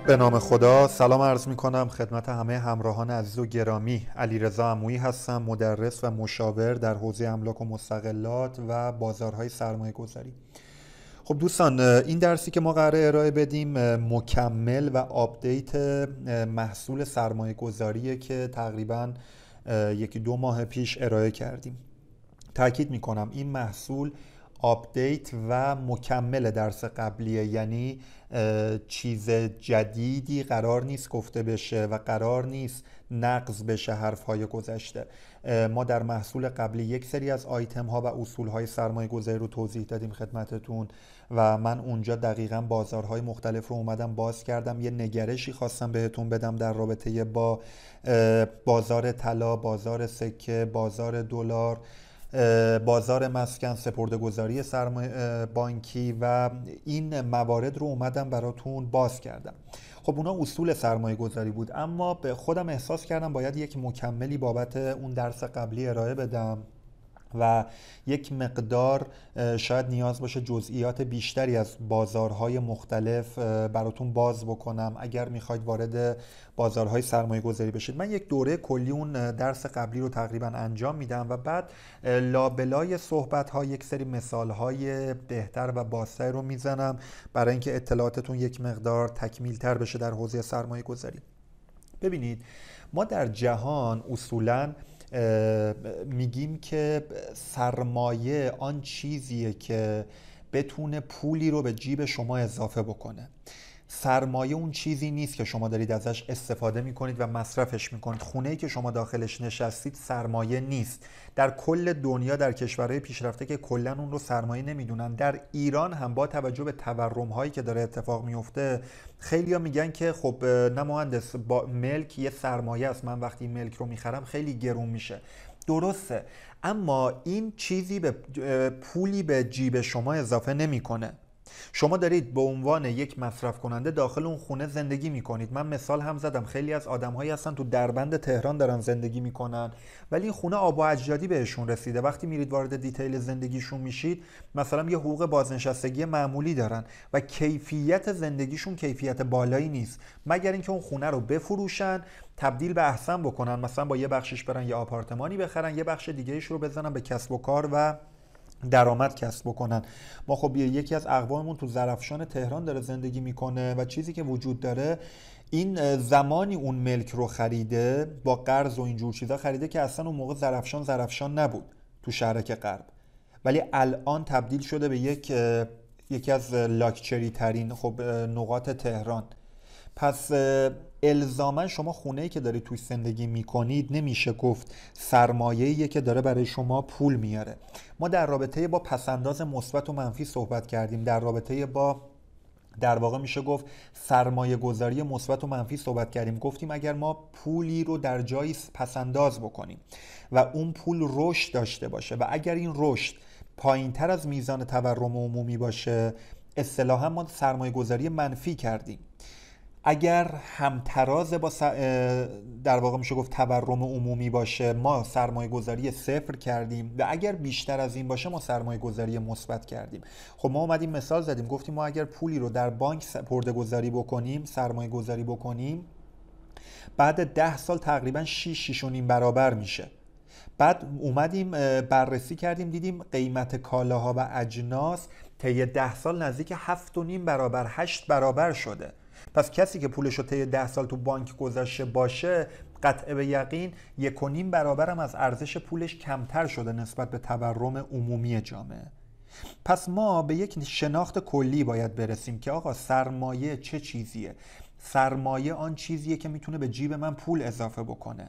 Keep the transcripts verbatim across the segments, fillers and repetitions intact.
به نام خدا. سلام عرض می کنم خدمت همه همراهان عزیز و گرامی. علیرضا عمویی هستم، مدرس و مشاور در حوزه املاک و مستغلات و بازارهای سرمایه گذاری. خب دوستان، این درسی که ما قراره ارائه بدیم مکمل و آپدیت محصول سرمایه گذاریه که تقریبا یکی دو ماه پیش ارائه کردیم. تاکید می کنم این محصول آپدیت و مکمل درس قبلیه، یعنی چیز جدیدی قرار نیست گفته بشه و قرار نیست نقض بشه حرفهای گذشته. ما در محصول قبلی یک سری از آیتم ها و اصول های سرمایه گذاری رو توضیح دادیم خدمتتون و من اونجا دقیقاً بازارهای مختلف رو اومدم باز کردم، یه نگرشی خواستم بهتون بدم در رابطه با بازار طلا، بازار سکه، بازار دلار، بازار مسکن، سپرده‌گذاری سرمایه بانکی و این موارد رو اومدم براتون باز کردم. خب اونا اصول سرمایه گذاری بود، اما به خودم احساس کردم باید یک مکملی بابت اون درس قبلی ارائه بدم و یک مقدار شاید نیاز باشه جزئیات بیشتری از بازارهای مختلف براتون باز بکنم اگر میخواید وارد بازارهای سرمایه گذاری بشید. من یک دوره کلی اون درس قبلی رو تقریبا انجام میدم و بعد لابلای صحبت ها یک سری مثال های بهتر و بازتر رو میزنم برای اینکه اطلاعاتتون یک مقدار تکمیل تر بشه در حوزه سرمایه گذاری. ببینید، ما در جهان اصولاً میگیم که سرمایه آن چیزیه که بتونه پولی رو به جیب شما اضافه بکنه. سرمایه اون چیزی نیست که شما دارید ازش استفاده میکنید و مصرفش میکنید. خونه‌ای که شما داخلش نشستید سرمایه نیست. در کل دنیا، در کشورهای پیشرفته که کلا اون رو سرمایه نمیدونن، در ایران هم با توجه به تورم هایی که داره اتفاق میفته خیلیا میگن که خب نه مهندس، با ملک یه سرمایه است، من وقتی ملک رو میخرم خیلی گرون میشه. درسته، اما این چیزی به پولی به جیب شما اضافه نمیکنه. شما دارید به عنوان یک مصرف کننده داخل اون خونه زندگی میکنید. من مثال هم زدم، خیلی از آدم‌هایی هستن تو دربند تهران دارن زندگی میکنن ولی این خونه آب و اجدادی بهشون رسیده. وقتی میرید وارد دیتیل زندگیشون میشید، مثلا یه حقوق بازنشستگی معمولی دارن و کیفیت زندگیشون کیفیت بالایی نیست، مگر اینکه اون خونه رو بفروشن، تبدیل به احسن بکنن، مثلا با یه بخشش برن یه آپارتمانی بخرن، یه بخش دیگه‌اش رو بزنن به کسب و کار و درآمد کسب بکنن. ما خب یکی از اقواممون تو زرافشان تهران داره زندگی میکنه و چیزی که وجود داره این زمانی اون ملک رو خریده با قرض و اینجور چیزا خریده که اصلا اون موقع زرافشان زرافشان نبود تو شهرک غرب، ولی الان تبدیل شده به یک یکی از لاکچری ترین خب نقاط تهران. پس الزاما شما خونه‌ای که دارید توی زندگی میکنید نمیشه گفت سرمایه‌ایه که داره برای شما پول میاره. ما در رابطه با پسنداز مثبت و منفی صحبت کردیم، در رابطه با در واقع میشه گفت سرمایه گذاری مثبت و منفی صحبت کردیم. گفتیم اگر ما پولی رو در جایی پسنداز بکنیم و اون پول رشد داشته باشه و اگر این رشد پایین تر از میزان تورم عمومی باشه، اصطلاحاً ما سرمایه گذاری منفی کردیم. اگر همتراز با س... در واقع میشه گفت تورم عمومی باشه، ما سرمایه گذاری صفر کردیم و اگر بیشتر از این باشه ما سرمایه گذاری مثبت کردیم. خب ما اومدیم مثال زدیم، گفتیم ما اگر پولی رو در بانک سپرده گذاری بکنیم، سرمایه گذاری بکنیم، بعد ده سال تقریبا شش شش و نیم برابر میشه. بعد اومدیم بررسی کردیم، دیدیم قیمت کالاها و اجناس طی ده سال نزدیک هفت و نیم برابر، هشت برابر شده. پس کسی که پولش رو طی ده سال تو بانک گذاشته باشه، قطع به یقین یک و نیم برابر هم از ارزش پولش کمتر شده نسبت به تورم عمومی جامعه. پس ما به یک شناخت کلی باید برسیم که آقا سرمایه چه چیزیه؟ سرمایه آن چیزیه که میتونه به جیب من پول اضافه بکنه.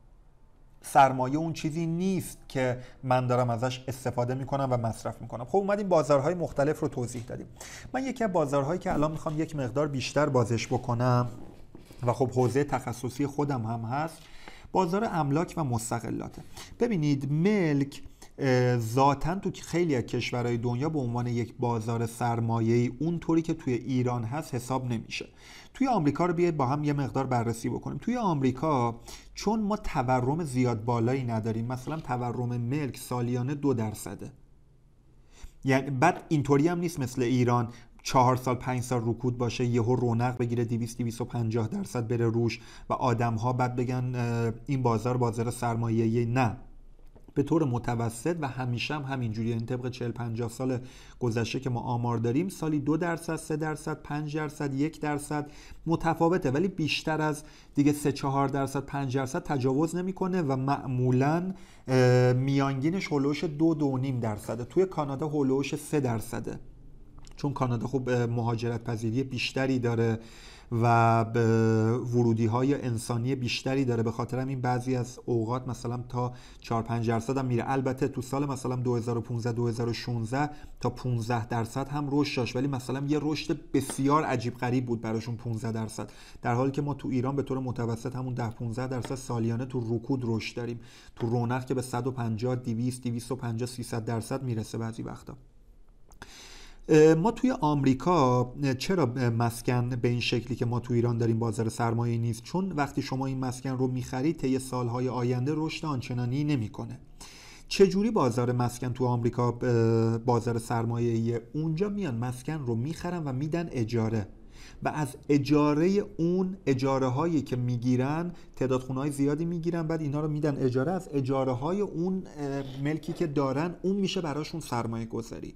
سرمایه اون چیزی نیست که من دارم ازش استفاده میکنم و مصرف میکنم. خب اومدیم بازارهای مختلف رو توضیح دادیم. من یکی از بازارهایی که الان میخوام یک مقدار بیشتر بازش بکنم و خب حوزه تخصصی خودم هم هست، بازار املاک و مستغلاته. ببینید، ملک ذاتاً تو خیلی از کشورهای دنیا به عنوان یک بازار سرمایه‌ای اونطوری که توی ایران هست حساب نمیشه. توی آمریکا رو بیاید با هم یه مقدار بررسی بکنیم. توی آمریکا چون ما تورم زیاد بالایی نداریم، مثلا تورم ملک سالیانه دو درصده، یعنی بعد اینطوری هم نیست مثل ایران چهار سال پنج سال رکود باشه، یهو رونق بگیره دویست دویست و پنجاه درصد بره روش و آدم ها بعد بگن این بازار بازار سرمایه‌ای. نه، به طور متوسط و همیشه هم همینجوری، این طبق چهل پنجاه سال گذشته که ما آمار داریم، سالی دو درصد، سه درصد، پنج درصد، یک درصد متفاوته، ولی بیشتر از دیگه سه چهار درصد، پنج درصد تجاوز نمیکنه و معمولا میانگینش هولوش دو دو نیم درصده. توی کانادا هولوش سه درصده، چون کانادا خب مهاجرت پذیری بیشتری داره و ورودی های انسانی بیشتری داره، به خاطر همین بعضی از اوقات مثلا تا چهار پنج درصد هم میره. البته تو سال مثلا دو هزار و پانزده دو هزار و شانزده تا پانزده درصد هم رشد داشت، ولی مثلا یه رشد بسیار عجیب غریب بود براشون پانزده درصد، در حالی که ما تو ایران به طور متوسط همون ده پانزده درصد سالیانه تو رکود رشد داریم، تو رونق که به صد و پنجاه، دویست، دویست و پنجاه، سیصد درصد میرسه بعضی وقتا. ما توی آمریکا چرا مسکن به این شکلی که ما تو ایران داریم بازار سرمایه نیست؟ چون وقتی شما این مسکن رو میخرید طی سالهای آینده رشد آنچنانی نمیکنه. چجوری بازار مسکن تو آمریکا بازار سرمایه‌ای؟ اونجا میان مسکن رو میخرن و میدن اجاره و از اجاره اون اجاره هایی که میگیرن تعداد خونه های زیادی میگیرن، بعد اینا رو میدن اجاره، از اجاره های اون ملکی که دارن اون میشه براشون سرمایه گذاری.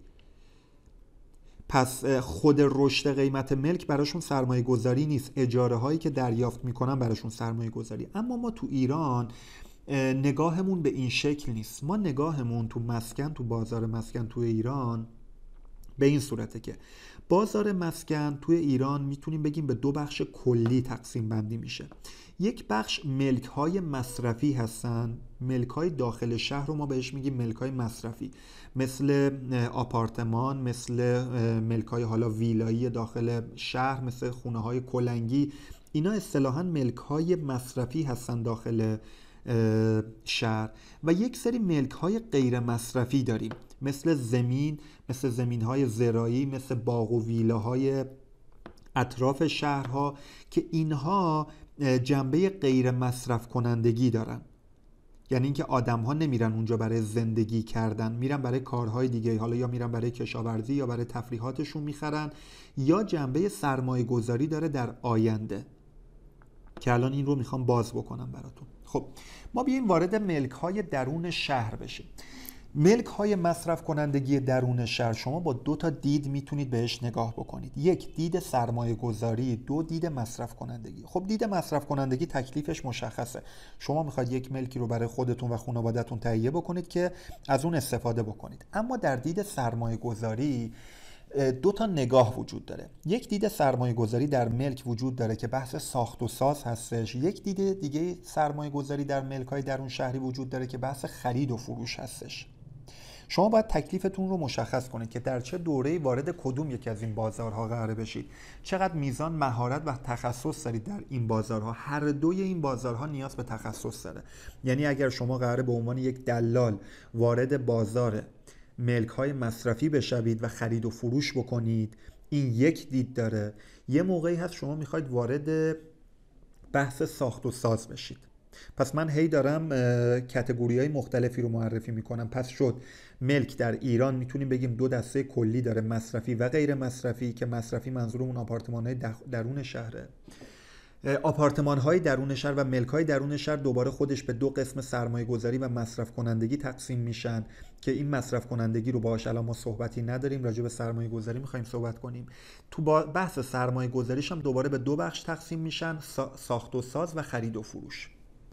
پس خود رشد قیمت ملک براشون سرمایه گذاری نیست، اجاره هایی که دریافت میکنن براشون سرمایه گذاری. اما ما تو ایران نگاهمون به این شکل نیست. ما نگاهمون تو مسکن، تو بازار مسکن تو ایران به این صورته که بازار مسکن توی ایران میتونیم بگیم به دو بخش کلی تقسیم بندی میشه. یک بخش ملک های مصرفی هستن، ملک های داخل شهر رو ما بهش میگیم ملک های مصرفی، مثل آپارتمان، مثل ملک های حالا ویلایی داخل شهر، مثل خونه های کلنگی. اینا اصطلاحاً ملک های مصرفی هستن داخل شهر. و یک سری ملک های غیر مصرفی داریم، مثل زمین، مثل زمین های زراعی، مثل باغ و ویلاهای اطراف شهرها، که اینها جنبه غیر مصرف کنندگی دارن. یعنی اینکه آدم ها نمیرن اونجا برای زندگی کردن، میرن برای کارهای دیگه، حالا یا میرن برای کشاورزی یا برای تفریحاتشون میخرن، یا جنبه سرمایه گذاری داره در آینده که الان این رو میخوام باز بکنم براتون. خب ما بیاییم وارد ملک های درون شهر بشیم. ملک های مصرف کنندگی درون شهر شما با دو تا دید میتونید بهش نگاه بکنید. یک، دید سرمایه گذاری، دو، دید مصرف کنندگی. خب دید مصرف کنندگی تکلیفش مشخصه. شما میخواید یک ملکی رو برای خودتون و خانواده‌تون تهیه بکنید که از اون استفاده بکنید. اما در دید سرمایه گذاری دو تا نگاه وجود داره. یک دید سرمایه گذاری در ملک وجود داره که بحث ساخت و ساز هستش. یک دید دیگه سرمایه گذاری در ملک های درون شهری وجود داره که بحث خرید و فروش هستش. شما باید تکلیفتون رو مشخص کنید که در چه دوره‌ای وارد کدوم یکی از این بازارها قرار بشید، چقدر میزان مهارت و تخصص دارید در این بازارها. هر دوی این بازارها نیاز به تخصص داره. یعنی اگر شما قراره به عنوان یک دلال وارد بازار ملک های مصرفی بشوید و خرید و فروش بکنید، این یک دید داره. یه موقعی هست شما میخواید وارد بحث ساخت و ساز بشید. پس من هی دارم کاتگوری های مختلفی رو معرفی میکنم. پس شد ملک در ایران میتونیم بگیم دو دسته کلی داره، مصرفی و غیر مصرفی، که مصرفی منظورمون آپارتمان های درون شهره. آپارتمان های درون شهر و ملک های درون شهر دوباره خودش به دو قسم سرمایه گذاری و مصرف کنندگی تقسیم میشن که این مصرف کنندگی رو باهاش الان ما صحبتی نداریم، راجع به سرمایه گذاری میخوایم صحبت کنیم. تو بحث سرمایه گذاریش هم دوباره به دو بخش تقسیم میشن، ساخت و ساز و خرید و فروش.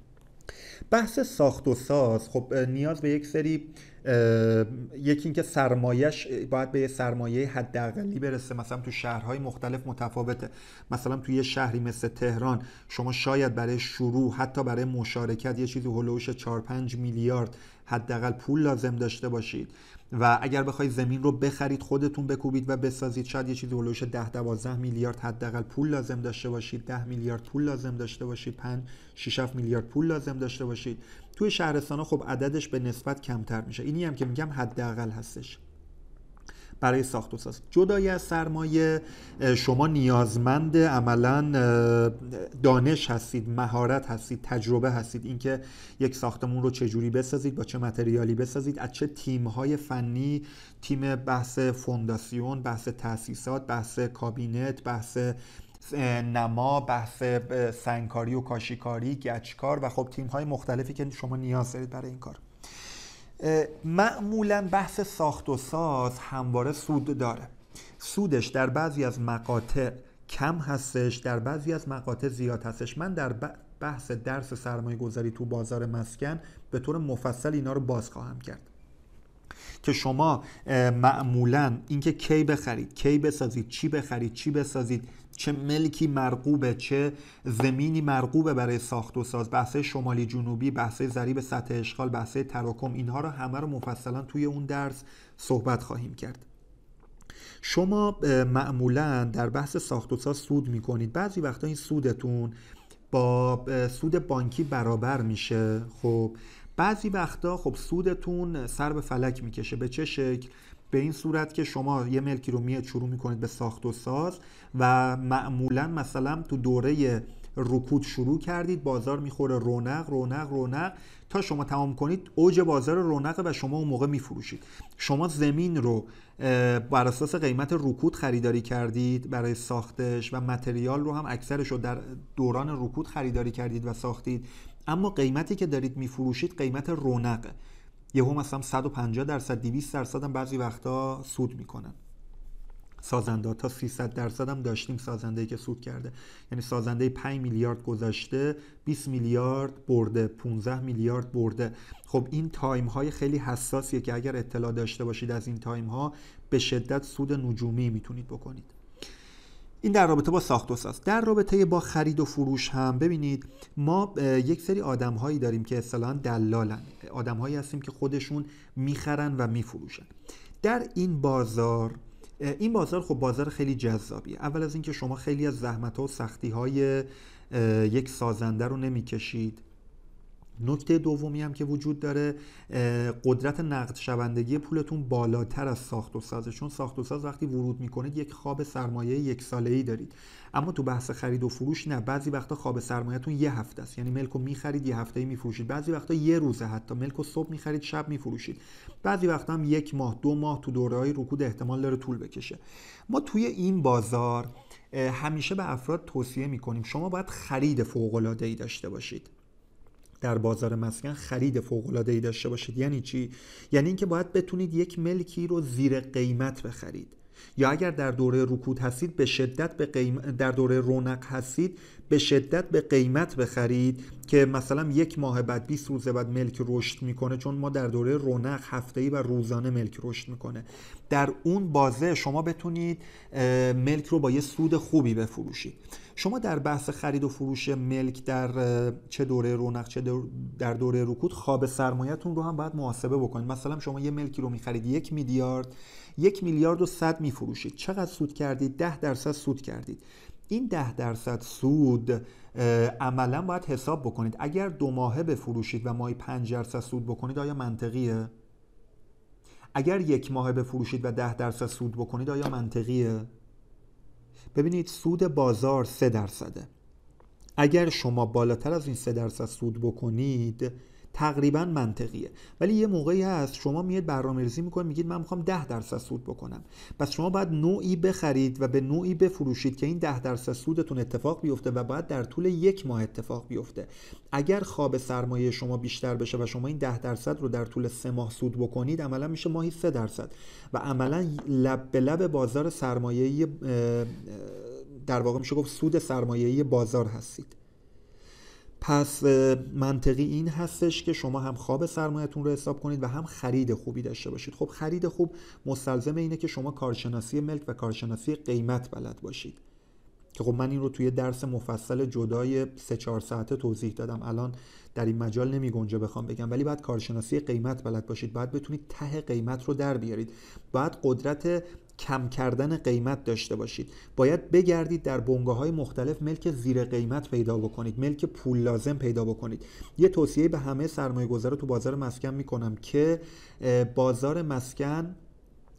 بحث ساخت و ساز خب نیاز به یک سری، یکی اینکه سرمایه‌اش باید به سرمایه حداقلی برسه. مثلا تو شهرهای مختلف متفاوته. مثلا تو یه شهری مثل تهران شما شاید برای شروع، حتی برای مشارکت، یه چیزی هولوش چهار پنج میلیارد حداقل پول لازم داشته باشید و اگر بخواید زمین رو بخرید خودتون بکوبید و بسازید شاید یه چیزی هولوش ده دوازده میلیارد حداقل پول لازم داشته باشید، ده میلیارد پول لازم داشته باشید، پنج شش هفت میلیارد پول لازم داشته باشید. توی شهرستان‌ها خب عددش به نسبت کمتر میشه. اینی هم که میگم حداقل هستش. برای ساخت و ساز. جدای از سرمایه، شما نیازمند عملاً دانش هستید، مهارت هستید، تجربه هستید، اینکه یک ساختمون رو چجوری بسازید، با چه متریالی بسازید، از چه تیم‌های فنی، تیم بحث فونداسیون، بحث تأسیسات، بحث کابینت، بحث نما، بحث سنگکاری و کاشیکاری، گچکار و خب تیم‌های مختلفی که شما نیاز دارید برای این کار. معمولاً بحث ساخت و ساز همواره سود داره. سودش در بعضی از مقاطع کم هستش، در بعضی از مقاطع زیاد هستش. من در بحث درس سرمایه گذاری تو بازار مسکن به طور مفصل اینا رو باز خواهم کرد که شما معمولاً اینکه کی بخرید، کی بسازید، چی بخرید، چی بسازید، چه ملکی مرغوبه، چه زمینی مرغوبه برای ساخت و ساز، بحث شمالی جنوبی، بحث ضریب سطح اشغال، بحث تراکم، اینها رو همه رو مفصلا توی اون درس صحبت خواهیم کرد. شما معمولا در بحث ساخت و ساز سود میکنید، بعضی وقتا این سودتون با سود بانکی برابر میشه. خب بعضی وقتا خب سودتون سر به فلک میکشه. به چه شکل؟ به این صورت که شما یه ملکی رو میاد شروع میکنید به ساخت و ساز و معمولا مثلا تو دوره رکود شروع کردید، بازار میخوره رونق رونق رونق تا شما تمام کنید اوج بازار رونق و شما اون موقع میفروشید. شما زمین رو بر اساس قیمت رکود خریداری کردید برای ساختش و متریال رو هم اکثرش رو در دوران رکود خریداری کردید و ساختید، اما قیمتی که دارید میفروشید قیمت رونقه. یهو مثلا صد و پنجاه درصد دویست درصد هم بعضی وقتا سود میکنن. سازنده تا سیصد درصد هم داشتیم سازنده‌ای که سود کرده، یعنی سازنده پنج میلیارد گذاشته بیست میلیارد برده، پانزده میلیارد برده. خب این تایم های خیلی حساسیه که اگر اطلاع داشته باشید از این تایم ها به شدت سود نجومی میتونید بکنید. این در رابطه با ساخت و ساز. در رابطه با خرید و فروش هم ببینید ما یک سری آدم هایی داریم که اصطلاحاً دلالن، آدم هایی هستیم که خودشون میخرن و میفروشن. در این بازار این بازار خب بازار خیلی جذابیه. اول از اینکه شما خیلی از زحمت‌ها و سختی‌های یک سازنده رو نمی‌کشید. نکته دومی هم که وجود داره، قدرت نقد شوندگی پولتون بالاتر از ساخت و سازه، چون ساخت و ساز وقتی ورود میکنید یک خواب سرمایه یک ساله‌ای دارید، اما تو بحث خرید و فروش نه. بعضی وقتا خواب سرمایه‌تون یه هفته است، یعنی ملکو می‌خرید یه هفته‌ای می‌فروشید. بعضی وقتا یه روزه، حتی ملکو صبح می‌خرید شب می‌فروشید. بعضی وقتا هم یک ماه دو ماه تو دوره‌های رکود احتمال داره طول بکشه. ما توی این بازار همیشه به افراد توصیه می‌کنیم شما باید خرید فوق‌العاده‌ای داشته باشید. در بازار مسکن خرید فوق‌العاده‌ای داشته باشید. یعنی چی؟ یعنی اینکه باید بتونید یک ملکی رو زیر قیمت بخرید، یا اگر در دوره رکود هستید به شدت به قیمت، در دوره رونق هستید به شدت به قیمت بخرید که مثلا یک ماه بعد بیست روز بعد ملک رشد میکنه، چون ما در دوره رونق هفته‌ای و روزانه ملک رشد میکنه. در اون بازه شما بتونید ملک رو با یه سود خوبی بفروشید. شما در بحث خرید و فروش ملک در چه دوره رونق چه در دوره رکود خواب سرمایه‌تون رو هم باید محاسبه بکنید. مثلا شما یه ملکی رو میخرید یک میلیارد، یک میلیارد و صد میفروشید، چقدر سود کردید؟ ده درصد سود کردید. این ده درصد سود عملا باید حساب بکنید. اگر دو ماهه بفروشید و ماهی پنج درصد سود بکنید آیا منطقیه؟ اگر یک ماهه بفروشید و ده درصد سود بکنید آیا منطقیه؟ ببینید سود بازار سه درصده. اگر شما بالاتر از این سه درصد سود بکنید تقریبا منطقیه. ولی یه موقعی هست شما میاد برنامه‌ریزی میکنید میگید من میخوام ده درصد سود بکنم، پس شما باید نوعی بخرید و به نوعی بفروشید که این ده درصد سودتون اتفاق بیفته و باید در طول یک ماه اتفاق بیفته. اگر خواب سرمایه شما بیشتر بشه و شما این ده درصد رو در طول سه ماه سود بکنید عملا میشه ماهی سه درصد و عملا لب به لب بازار سرمایه‌ای، در واقع میشه گفت سود سرمایه‌ای بازار هستید. پس منطقی این هستش که شما هم خواب سرمایه‌تون رو حساب کنید و هم خرید خوبی داشته باشید. خب خرید خوب مستلزم اینه که شما کارشناسی ملک و کارشناسی قیمت بلد باشید که خب من این رو توی درس مفصل جدای سه چهار ساعته توضیح دادم، الان در این مجال نمی گنجه بخوام بگم، ولی باید کارشناسی قیمت بلد باشید، باید بتونید ته قیمت رو در بیارید، باید قدرت کم کردن قیمت داشته باشید، باید بگردید در بنگاه‌های مختلف ملک زیر قیمت پیدا بکنید، ملک پول لازم پیدا بکنید. یه توصیه به همه سرمایه‌گذارا تو بازار مسکن میکنم که بازار مسکن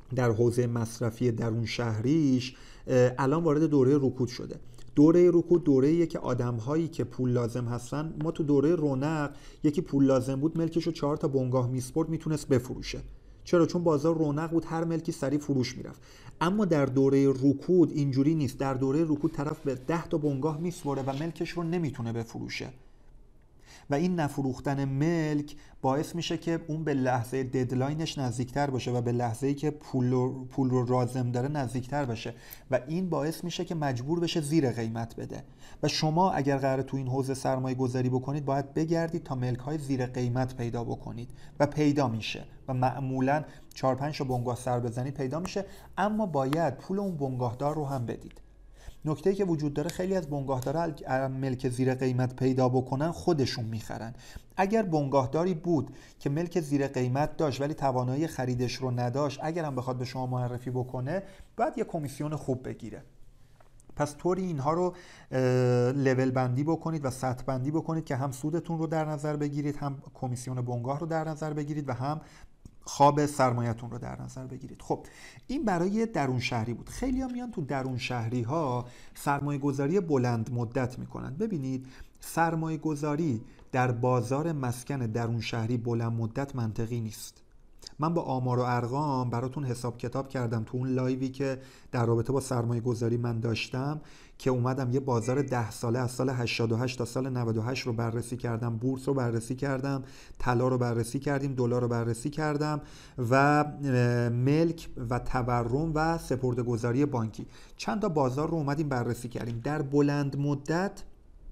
در حوزه مصرفی درون شهریش الان وارد دوره رکود شده. دوره رکود دوره‌ایه که آدم‌هایی که پول لازم هستن، ما تو دوره رونق یکی پول لازم بود ملکشو چهار تا بنگاه میسپرد میتونست بفروشه. چرا؟ چون بازار رونق بود، هر ملکی سریع فروش میرفت. اما در دوره رکود اینجوری نیست. در دوره رکود طرف به ده تا بنگاه میسپره و ملکش رو نمیتونه بفروشه و این نفروختن ملک باعث میشه که اون به لحظه ددلاینش نزدیکتر باشه و به لحظه‌ای که پول رو, پول رو لازم داره نزدیکتر باشه و این باعث میشه که مجبور بشه زیر قیمت بده. و شما اگر قراره تو این حوزه سرمایه گذاری بکنید باید بگردید تا ملک های زیر قیمت پیدا بکنید و پیدا میشه و معمولا چهار پنج تا بنگاه سر بزنید پیدا میشه، اما باید پول اون بنگاهدار رو هم بدید. نکته‌ای که وجود داره خیلی از بنگاهدارا ملک زیر قیمت پیدا بکنن خودشون میخرن. اگر بنگاهداری بود که ملک زیر قیمت داشت ولی توانایی خریدش رو نداشت، اگر هم بخواد به شما معرفی بکنه باید یه کمیسیون خوب بگیره. پس طوری اینها رو لول بندی بکنید و سطح بندی بکنید که هم سودتون رو در نظر بگیرید، هم کمیسیون بنگاه رو در نظر بگیرید و هم خواب سرمایه‌تون رو در نظر بگیرید. خب این برای درون شهری بود. خیلی ها میان تو درون شهری ها سرمایه گذاری بلند مدت میکنن. ببینید سرمایه گذاری در بازار مسکن درون شهری بلند مدت منطقی نیست. من با آمار و ارقام براتون حساب کتاب کردم تو اون لایوی که در رابطه با سرمایه گذاری من داشتم که اومدم یه بازار ده ساله از سال هشتاد و هشت تا سال نود و هشت رو بررسی کردم، بورس رو بررسی کردم، طلا رو بررسی کردیم، دلار رو بررسی کردم و ملک و تورم و سپرده‌گذاری بانکی. چند تا بازار رو اومدیم بررسی کردیم. در بلند مدت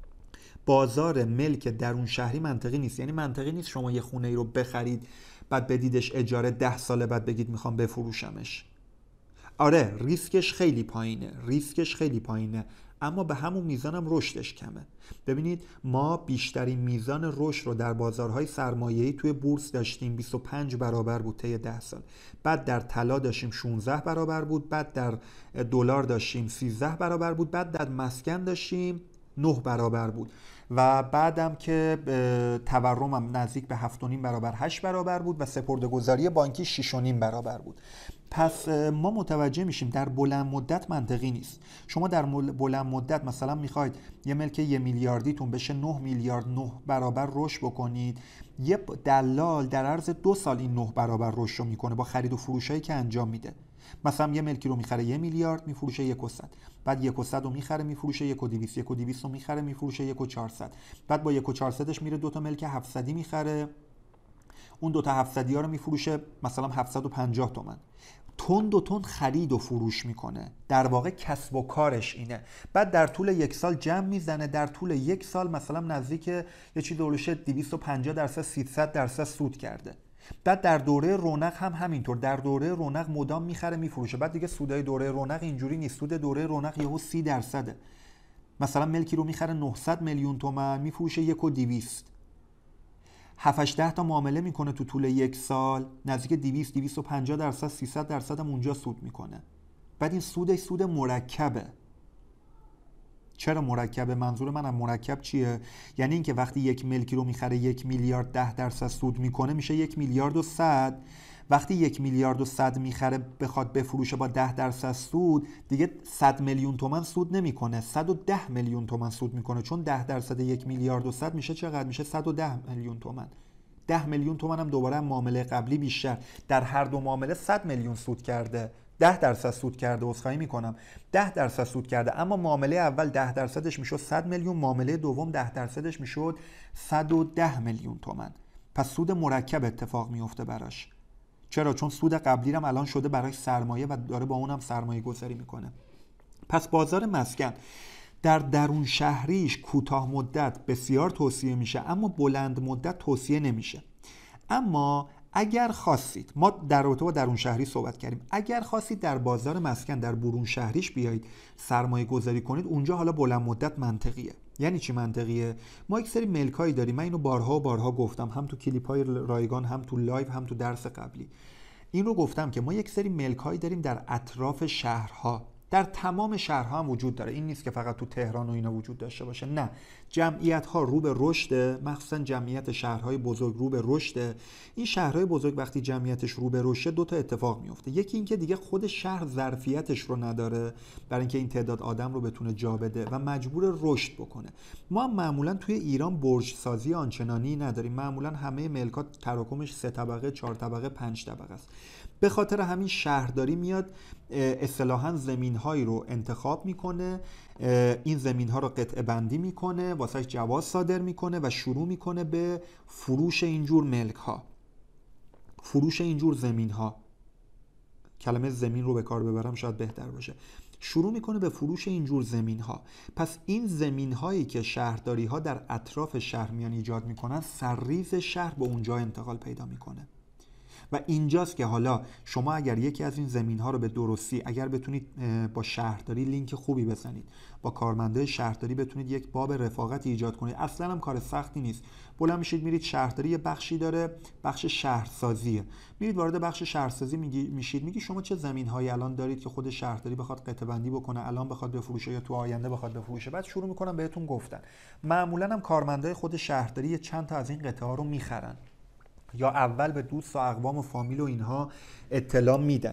بازار ملک درون شهری منطقی نیست. یعنی منطقی نیست شما یه خونه ای رو بخرید بعد بدیدش اجاره ده ساله بعد بگید میخوام بفروشمش. آره ریسکش خیلی پایینه، ریسکش خیلی پایینه اما به همون میزانم رشدش کمه. ببینید ما بیشترین میزان رشد رو در بازارهای سرمایه‌ای توی بورس داشتیم، بیست و پنج برابر بود طی ده سال. بعد در طلا داشتیم شانزده برابر بود، بعد در دلار داشتیم سیزده برابر بود، بعد در مسکن داشتیم نه برابر بود و بعدم که تورم هم نزدیک به هفت و نیم برابر هشت برابر بود و سپرده‌گذاری بانکی شش و نیم برابر بود. پس ما متوجه میشیم در بلند مدت منطقی نیست. شما در بلند مدت مثلا میخواید یه ملک یه میلیاردیتون بشه نه میلیارد نه برابر رشد بکنید، یه دلال در عرض دو سال این نه برابر رشد رو میکنه با خرید و فروشایی که انجام میده. مثلا یه ملکی رو میخره یه میلیارد میفروشه یک و صد، بعد یک و صد رو میخره میفروشه یک و دویست، یک و دویست رو میخره میفروشه یک و چهارصد، بعد با یک و چهارصدش میره دوتا ملک هفتصدی میخره، اون دوتا هفتصدی ها رو میفروشه مثلا هفتصد و پنجاه تومن. تند و تند خرید و فروش میکنه، در واقع کسب و کارش اینه. بعد در طول یک سال جمع میزنه، در طول یک سال مثلا نزدیک یه چیز دولشه دویست و پنجاه درصد سیصد درصد سود کرده. بعد در دوره رونق هم همینطور، در دوره رونق مدام میخره میفروشه. بعد دیگه سودای دوره رونق اینجوری نیست، سود دوره رونق یهو سی درصده. مثلا ملکی رو میخره نهصد میلیون تومان میفروشه یک و دویست، هفت هشت تا معامله میکنه تو طول یک سال، نزدیک دویست دویست و پنجاه درصد سیصد درصد هم اونجا سود میکنه. بعد این سودش سود مرکبه. چرا مرکبه؟ منظور من از مرکب چیه؟ یعنی اینکه وقتی یک ملکی رو میخره یک میلیارد ده درصد سود میکنه میشه یک میلیارد و صد. وقتی یک میلیارد و صد میخره بخواد بفروشه با ده درصد سود، دیگه صد میلیون تومان سود نمیکنه، صد و ده میلیون تومان سود میکنه، چون ده درصد یک میلیارد و صد میشه چقدر؟ میشه صد و ده میلیون تومان. ده میلیون تومان هم دوباره معامله قبلی بیشتر، در هر دو معامله صد میلیون سود کرده، ده درصد سود کرده. عذرخواهی میکنم، ده درصد سود کرده، اما معامله اول ده درصدش میشد صد میلیون، معامله دوم ده درصدش میشد صد و ده میلیون تومان. پس سود مرکب اتفاق میفته براش. چرا؟ چون سود قبلی هم الان شده برای سرمایه و داره با اونم سرمایه گذاری میکنه. پس بازار مسکن در درون شهریش کوتاه مدت بسیار توصیه میشه اما بلند مدت توصیه نمیشه. اما اگر خواستید، ما در رابطه با درون شهری صحبت کردیم، اگر خواستید در بازار مسکن در برون شهریش بیایید سرمایه گذاری کنید، اونجا حالا بلند مدت منطقیه. یعنی چی منطقیه؟ ما یک سری ملکایی داریم، من اینو بارها و بارها گفتم، هم تو کلیپ‌های رایگان، هم تو لایو، هم تو درس قبلی این رو گفتم که ما یک سری ملکایی داریم در اطراف شهرها. در تمام شهرها هم وجود داره. این نیست که فقط تو تهران و اینا وجود داشته باشه، نه، جمعیت ها رو به رشده، مخصوصا جمعیت شهرهای بزرگ رو به رشده. این شهرهای بزرگ وقتی جمعیتش رو به رشده دو تا اتفاق میفته. یکی این که دیگه خود شهر ظرفیتش رو نداره برای اینکه این تعداد آدم رو بتونه جا بده و مجبور رشد بکنه. ما هم معمولا توی ایران برج سازی آنچنانی نداریم. معمولا همه ملکات تراکمش سه طبقه، چهار طبقه، پنج طبقه است. به خاطر همین شهرداری میاد اصطلاحاً زمین‌هایی رو انتخاب میکنه، این زمین‌ها رو قطعه بندی میکنه، واسه جواز صادر میکنه و شروع میکنه به فروش اینجور ملک‌ها، فروش اینجور زمین‌ها. کلمه زمین رو به کار ببرم شاید بهتر باشه. شروع میکنه به فروش اینجور زمین‌ها. پس این زمین‌هایی که شهرداری‌ها در اطراف شهر میان ایجاد میکنن، سرریز شهر به اونجا انتقال پیدا میکنه. و اینجاست که حالا شما اگر یکی از این زمین‌ها رو به درستی، اگر بتونید با شهرداری لینک خوبی بزنید، با کارمندای شهرداری بتونید یک باب رفاقتی ایجاد کنید، اصلا هم کار سختی نیست. بلند میشید میرید شهرداری یه بخشی داره، بخش شهرسازیه، میرید وارد بخش شهرسازی میگی میشید میگی شما چه زمین‌هایی الان دارید که خود شهرداری بخواد قطعه بندی بکنه، الان بخواد بفروشه یا تو آینده بخواد بفروشه. بعد شروع میکنن بهتون گفتن. معمولا هم کارمندای خود شهرداری چند تا از این قطعه ها رو میخرن یا اول به دوست و اقوام و فامیل و اینها اطلاع میدن.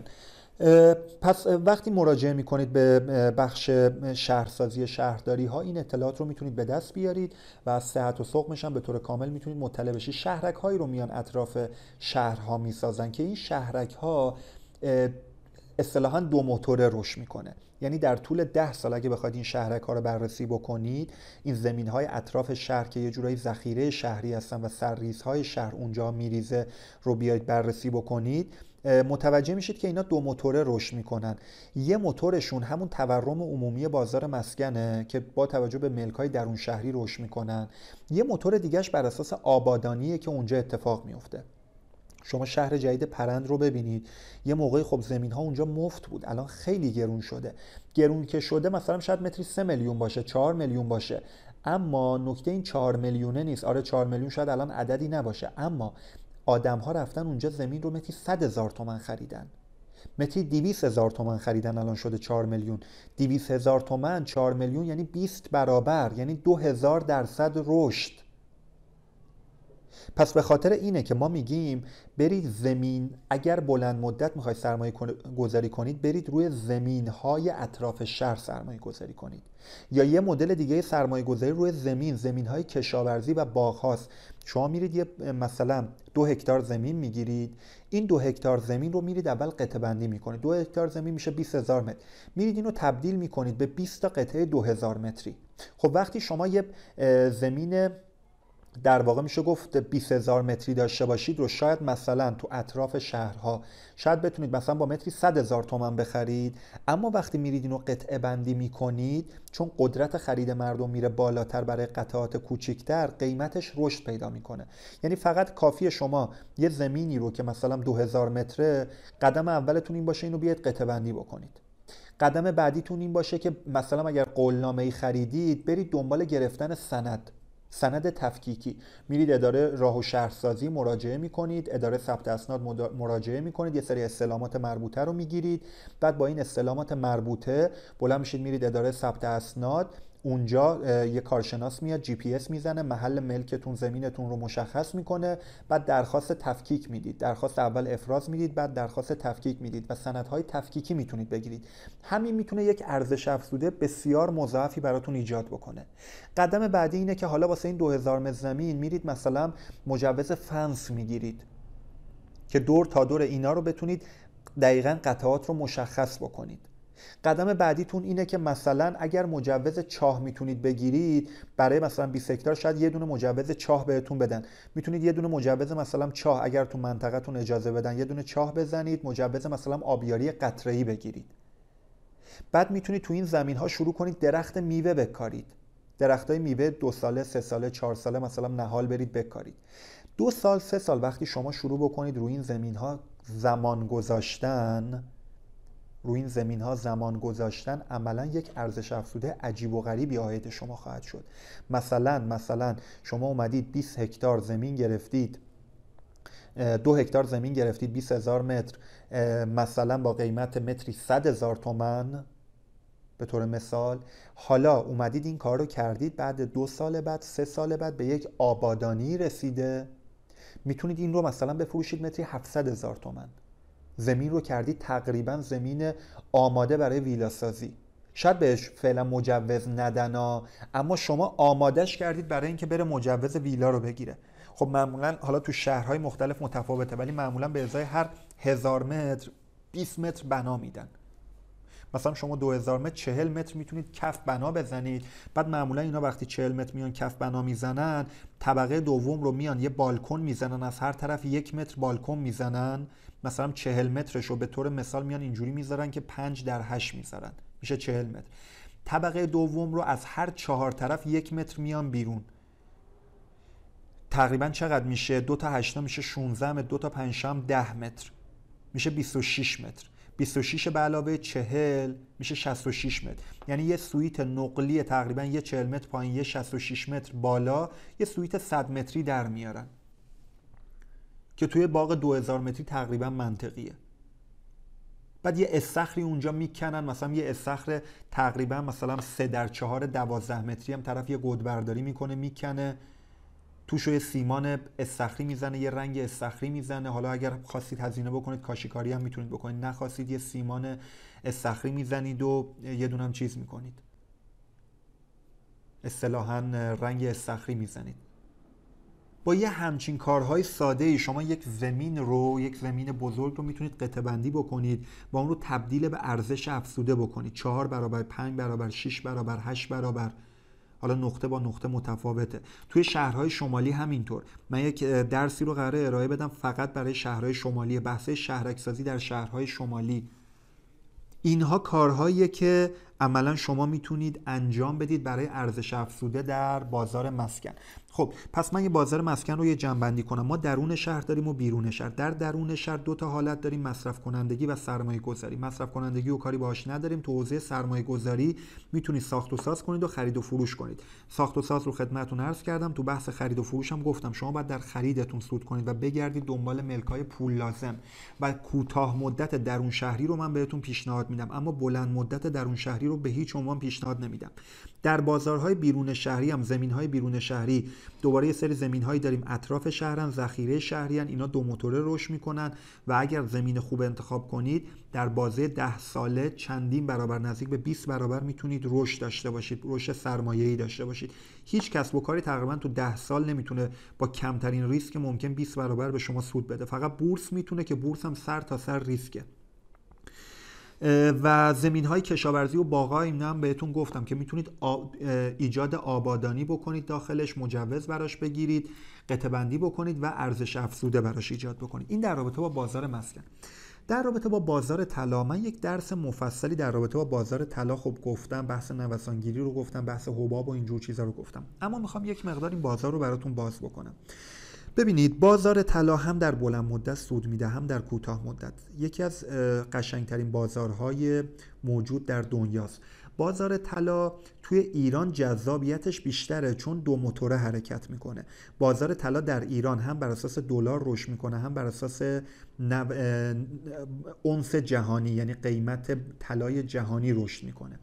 پس وقتی مراجعه میکنید به بخش شهرسازی شهرداری ها، این اطلاعات رو میتونید به دست بیارید و از صحت و سقمش هم به طور کامل میتونید مطلع بشید. شهرک هایی رو میان اطراف شهرها میسازن که این شهرک ها اصطلاحاً دو موتور رشد میکنه. یعنی در طول ده سال اگه بخواید این شهرک ها رو بررسی بکنید، این زمین های اطراف شهر که یه جورایی ذخیره شهری هستن و سرریزهای شهر اونجا میریزه رو بیاید بررسی بکنید، متوجه میشید که اینا دو موتور رشد میکنن. یه موتورشون همون تورم عمومی بازار مسکنه که با توجه به ملک‌های درون شهری رشد میکنن. یه موتور دیگهش بر اساس آبادانیه که اونجا اتفاق میفته. شما شهر جدید پرند رو ببینید، یه موقعی خب زمین ها اونجا مفت بود، الان خیلی گرون شده. گرون که شده مثلا شاید متری سه میلیون باشه، چهار میلیون باشه، اما نکته این چهار میلیونه نیست. آره چهار میلیون شاید الان عددی نباشه، اما آدم ها رفتن اونجا زمین رو متری صد هزار تومان خریدن، متری دویست هزار تومان خریدن، الان شده چهار میلیون. دویست هزار تومان چهار میلیون یعنی بیست برابر، یعنی دو هزار درصد رشد. پس به خاطر اینه که ما میگیم برید زمین، اگر بلند مدت میخواید سرمایه گذاری کنید، برید روی زمین های اطراف شهر سرمایه گذاری کنید. یا یه مدل دیگه سرمایه گذاری روی زمین، زمین های کشاورزی و باغ هاست. شما میرید یه مثلا دو هکتار زمین میگیرید، این دو هکتار زمین رو میرید اول قطعه بندی میکنید. دو هکتار زمین میشه بیست هزار متر، میرید اینو تبدیل میکنید به بیست تا قطعه دو هزار متری. خب وقتی شما یه زمین در واقع میشه گفت بیست هزار متری داشته باشید رو شاید مثلا تو اطراف شهرها شاید بتونید مثلا با متری صد هزار تومان بخرید، اما وقتی میرید اینو قطعه بندی میکنید، چون قدرت خرید مردم میره بالاتر برای قطعات کوچکتر، قیمتش رشد پیدا میکنه. یعنی فقط کافیه شما یه زمینی رو که مثلا دو هزار متره، قدم اولتون این باشه اینو بیاید قطعه بندی بکنید. قدم بعدیتون این باشه که مثلا اگر قولنامه‌ای خریدید، برید دنبال گرفتن سند، سند تفکیکی. میرید اداره راه و شهرسازی مراجعه میکنید، اداره ثبت اسناد مراجعه میکنید، یه سری استلامات مربوطه رو میگیرید. بعد با این استلامات مربوطه بلند میشید میرید اداره ثبت اسناد، اونجا یه کارشناس میاد جی پی اس میزنه، محل ملکتون زمینتون رو مشخص میکنه. بعد درخواست تفکیک میدید، درخواست اول افراز میدید، بعد درخواست تفکیک میدید و سندهای تفکیکی میتونید بگیرید. همین میتونه یک ارزش افزوده بسیار مضاعفی براتون ایجاد بکنه. قدم بعدی اینه که حالا واسه این دو هزار متر زمین میرید مثلا مجوز فنس میگیرید که دور تا دور اینا رو بتونید دقیقاً قطعات رو مشخص بکنید. قدم بعدیتون اینه که مثلا اگر مجوز چاه میتونید بگیرید، برای مثلا بیست هکتار شاید یه دونه مجوز چاه بهتون بدن، میتونید یه دونه مجوز مثلا چاه اگر تو منطقه‌تون اجازه بدن یه دونه چاه بزنید، مجوز مثلا آبیاری قطره‌ای بگیرید. بعد میتونید تو این زمین‌ها شروع کنید درخت میوه بکارید، درختای میوه دو ساله، سه ساله، چهار ساله مثلا نهال برید بکارید. دو سال، سه سال وقتی شما شروع بکنید روی این زمین‌ها زمان گذاشتن، روی این زمین ها زمان گذاشتن، عملا یک ارزش افزوده عجیب و غریبی عاید شما خواهد شد. مثلا مثلا شما اومدید بیست هکتار زمین گرفتید، دو هکتار زمین گرفتید بیست هزار متر، مثلا با قیمت متری صد هزار تومان، به طور مثال حالا اومدید این کار رو کردید، بعد دو سال بعد سه سال بعد به یک آبادانی رسیده، میتونید این رو مثلا بفروشید متری هفتصد هزار تومان. زمین رو کردید تقریبا زمین آماده برای ویلا سازی. شاید بهش فعلا مجوز ندنا، اما شما آمادهش کردید برای اینکه بره مجوز ویلا رو بگیره. خب معمولا حالا تو شهرهای مختلف متفاوته، ولی معمولا به ازای هر هزار متر بیست متر بنا میدن. مثلا شما دو هزار متر چهل متر میتونید کف بنا بزنید. بعد معمولا اینا وقتی چهل متر میان کف بنا میزنن، طبقه دوم رو میان یه بالکن میزنن، از هر طرف یک متر بالکن میزنن، مثلا چهل مترش رو به طور مثال میان اینجوری میذارن که پنج در هشت میذارن، میشه چهل متر. طبقه دوم رو از هر چهار طرف یک متر میان بیرون. تقریبا چقدر میشه؟ دو تا هشتا میشه شانزده متر، دو تا پنج هم ده متر، میشه بیست و شش متر. بیست و شش به علاوه چهل میشه شصت و شش متر. یعنی یه سویت نقلی تقریبا یه چهل متر پایین، یه شصت و شش متر بالا، یه سویت صد متری در میارن که توی باغ دو هزار متری تقریبا منطقیه. بعد یه استخری اونجا میکنن، مثلا یه استخر تقریبا مثلا سه در چهار دوازده متری هم طرف یه گودبرداری میکنه میکنه، توش یه سیمان استخری میزنه، یه رنگ استخری میزنه. حالا اگر خواستید هزینه بکنید کاشیکاری هم میتونید بکنید، نخواستید یه سیمان استخری میزنید و یه دونم چیز میکنید، اصطلاحاً رنگ استخری میزنید. با یه همچین کارهای ساده ای شما یک زمین رو، یک زمین بزرگ رو میتونید قطعه بندی بکنید و اون رو تبدیل به ارزش افزوده بکنید. چهار برابر، پنج برابر، شش برابر، هشت برابر. حالا نقطه با نقطه متفاوته. توی شهرهای شمالی همینطور. من یک درسی رو قراره ارائه بدم فقط برای شهرهای شمالی، بحث شهرک‌سازی در شهرهای شمالی. اینها کارهاییه که عملا شما میتونید انجام بدید برای ارزش افزوده در بازار مسکن. خب پس من یه بازار مسکن رو یه جمع‌بندی کنم. ما درون شهر داریم و بیرون شهر. در درون شهر دو تا حالت داریم، مصرف کنندگی و سرمایه گذاری. مصرف کنندگی و کاری باهاش نداریم. تو حوزه سرمایه گذاری میتونید ساخت و ساز کنید و خرید و فروش کنید. ساخت و ساز رو خدمتتون عرض کردم، تو بحث خرید و فروش هم گفتم شما باید در خریدتون سود کنید و بگردید دنبال ملکای پول لازم. و کوتاه مدت درون شهری رو من بهتون پیشنهاد میدم، اما بلند مدت درون شهری رو به هیچ عنوان پیشنهاد نمیدم. در بازارهای بیرون شهری هم، زمینهای بیرون شهری، دوباره یه سری زمینهایی داریم اطراف شهرن، ذخیره شهریان، اینا دو موتوره رشد میکنن و اگر زمین خوب انتخاب کنید در بازه ده ساله چندین برابر، نزدیک به بیست برابر میتونید رشد داشته باشید، رشد سرمایه‌ای داشته باشید. هیچ کسب و کاری تقریبا تو ده سال نمیتونه با کمترین ریسک ممکن بیست برابر به شما سود بده. فقط بورس میتونه که بورس هم سر تا سر ریسکه. و زمین های کشاورزی و باغ‌ها اینا هم بهتون گفتم که میتونید ایجاد آبادانی بکنید، داخلش مجوز براش بگیرید، قطعه بندی بکنید و ارزش افزوده براش ایجاد بکنید. این در رابطه با بازار مسکن. در رابطه با بازار طلا من یک درس مفصلی در رابطه با بازار طلا خب گفتم، بحث نوسانگیری رو گفتم، بحث حباب و اینجور چیزا رو گفتم، اما میخوام یک مقدار این بازار رو براتون باز بکنم. ببینید بازار طلا هم در بلند مدت سود میده هم در کوتاه مدت. یکی از قشنگترین بازارهای موجود در دنیاست. بازار طلا توی ایران جذابیتش بیشتره چون دو موتوره حرکت میکنه. بازار طلا در ایران هم بر اساس دلار رشد میکنه، هم بر اساس نو... اونس جهانی، یعنی قیمت طلای جهانی رشد میکنه.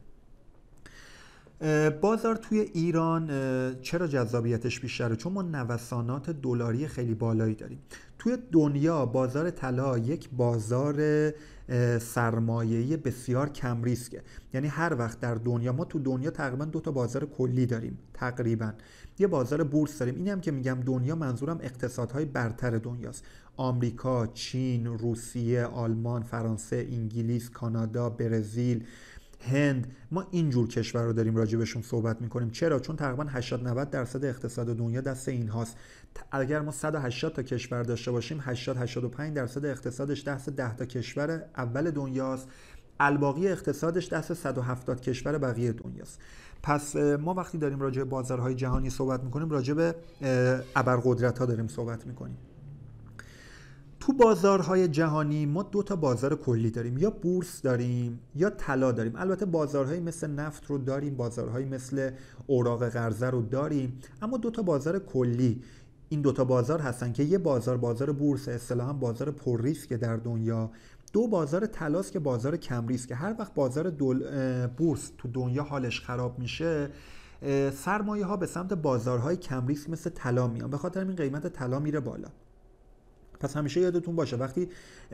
بازار توی ایران چرا جذابیتش بیشتره؟ چون ما نوسانات دلاری خیلی بالایی داریم. توی دنیا بازار طلا یک بازار سرمایه‌ای بسیار کم ریسکه. یعنی هر وقت در دنیا، ما تو دنیا تقریبا دو تا بازار کلی داریم، تقریبا یه بازار بورس داریم. اینم که میگم دنیا منظورم اقتصادهای برتر دنیاست. آمریکا، چین، روسیه، آلمان، فرانسه، انگلیس، کانادا، برزیل، هند. ما اینجور کشور رو داریم راجبشون صحبت میکنیم. چرا؟ چون تقریبا هشتاد نود درصد اقتصاد دنیا دست این هاست. اگر ما صد و هشتاد تا کشور داشته باشیم، هشتاد هشتاد و پنج درصد اقتصادش دست ده تا کشور اول دنیاست، الباقی اقتصادش دست صد و هفتاد کشور بقیه دنیاست. پس ما وقتی داریم راجع به بازارهای جهانی صحبت میکنیم، راجع به ابرقدرت‌ها داریم صحبت میکنیم. تو بازارهای جهانی ما دو تا بازار کلی داریم، یا بورس داریم یا طلا داریم. البته بازارهایی مثل نفت رو داریم، بازارهایی مثل اوراق قرضه رو داریم، اما دو تا بازار کلی این دو تا بازار هستن که یه بازار بازار بورس، اصطلاحاً بازار پر ریسک در دنیا، دو بازار طلاست که بازار کم ریسکه. هر وقت بازار دول بورس تو دنیا حالش خراب میشه، سرمایه ها به سمت بازارهای کم ریسک مثل طلا میان، به خاطر این قیمت طلا میره بالا. پس همیشه یادتون باشه وقتی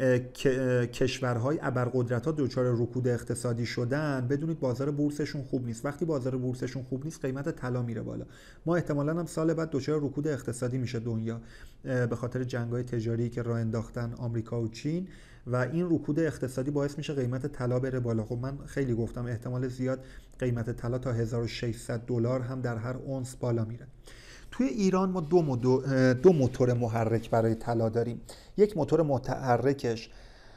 کشورهای ابرقدرت‌ها دچار رکود اقتصادی شدن، بدونید بازار بورسشون خوب نیست. وقتی بازار بورسشون خوب نیست، قیمت طلا میره بالا. ما احتمالاً هم سال بعد دچار رکود اقتصادی میشه دنیا به خاطر جنگ‌های تجاری که راه انداختن آمریکا و چین، و این رکود اقتصادی باعث میشه قیمت طلا بره بالا. خب من خیلی گفتم احتمال زیاد قیمت طلا تا هزار و ششصد دلار هم در هر اونس بالا میره. توی ایران ما دو, دو, دو موتور محرک برای طلا داریم. یک موتور محرکش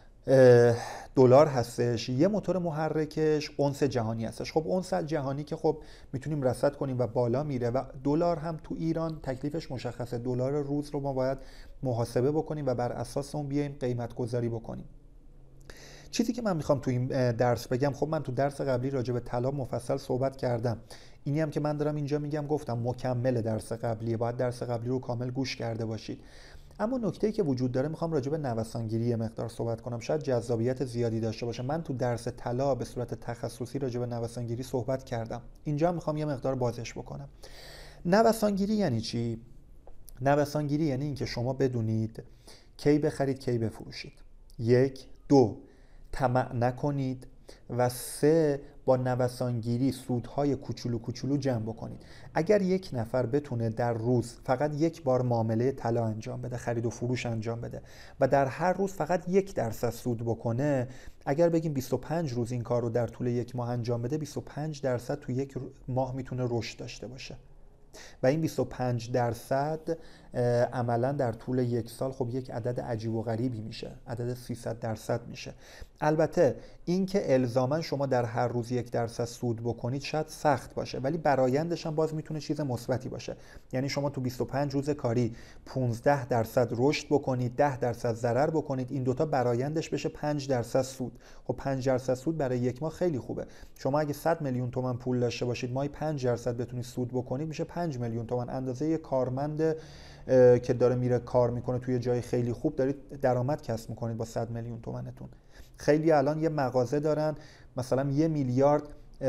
دلار هستش، یه موتور محرکش اونس جهانی هستش. خب اونس جهانی که خب میتونیم رصد کنیم و بالا میره، و دلار هم تو ایران تکلیفش مشخصه. دلار روز رو ما باید محاسبه بکنیم و بر اساس اون بیایم قیمت گذاری بکنیم. چیزی که من میخوام تو این درس بگم، خب من تو درس قبلی راجع به طلا مفصل صحبت کردم. اینی هم که من دارم اینجا میگم گفتم مکمل درس قبلیه، باید درس قبلی رو کامل گوش کرده باشید. اما نکته‌ای که وجود داره، میخوام راجع به نوسانگیری یه مقدار صحبت کنم، شاید جذابیت زیادی داشته باشه. من تو درس طلا به صورت تخصصی راجع به نوسانگیری صحبت کردم، اینجا میخوام یه مقدار بازش بکنم. نوسانگیری یعنی چی؟ نوسانگیری یعنی اینکه شما بدونید کی بخرید کی بفروشید. یک، دو، طمع نکنید، و سه، با نوسانگیری سودهای کوچولو کوچولو جمع بکنید. اگر یک نفر بتونه در روز فقط یک بار معامله طلا انجام بده، خرید و فروش انجام بده، و در هر روز فقط یک درصد سود بکنه، اگر بگیم بیست و پنج روز این کار رو در طول یک ماه انجام بده، بیست و پنج درصد تو یک ماه میتونه رشد داشته باشه. و این بیست و پنج درصد عملا در طول یک سال خب یک عدد عجیب و غریبی میشه، عدد سیصد درصد میشه. البته این که الزاما شما در هر روز یک درصد سود بکنید شاید سخت باشه، ولی برآیندش هم باز میتونه چیز مثبتی باشه. یعنی شما تو بیست و پنج روز کاری پانزده درصد رشد بکنید، ده درصد ضرر بکنید، این دوتا برآیندش بشه پنج درصد سود. خب پنج درصد سود برای یک ماه خیلی خوبه. شما اگه صد میلیون تومان پول داشته باشید، ماهی پنج درصد بتونید سود بکنید، میشه پنج میلیون تومان. اندازه یک کارمند که داره میره کار میکنه توی جای خیلی خوب، دارید درآمد کسب میکنید با صد میلیون تومانتون. خیلی الان یه مغازه دارن مثلا یه میلیارد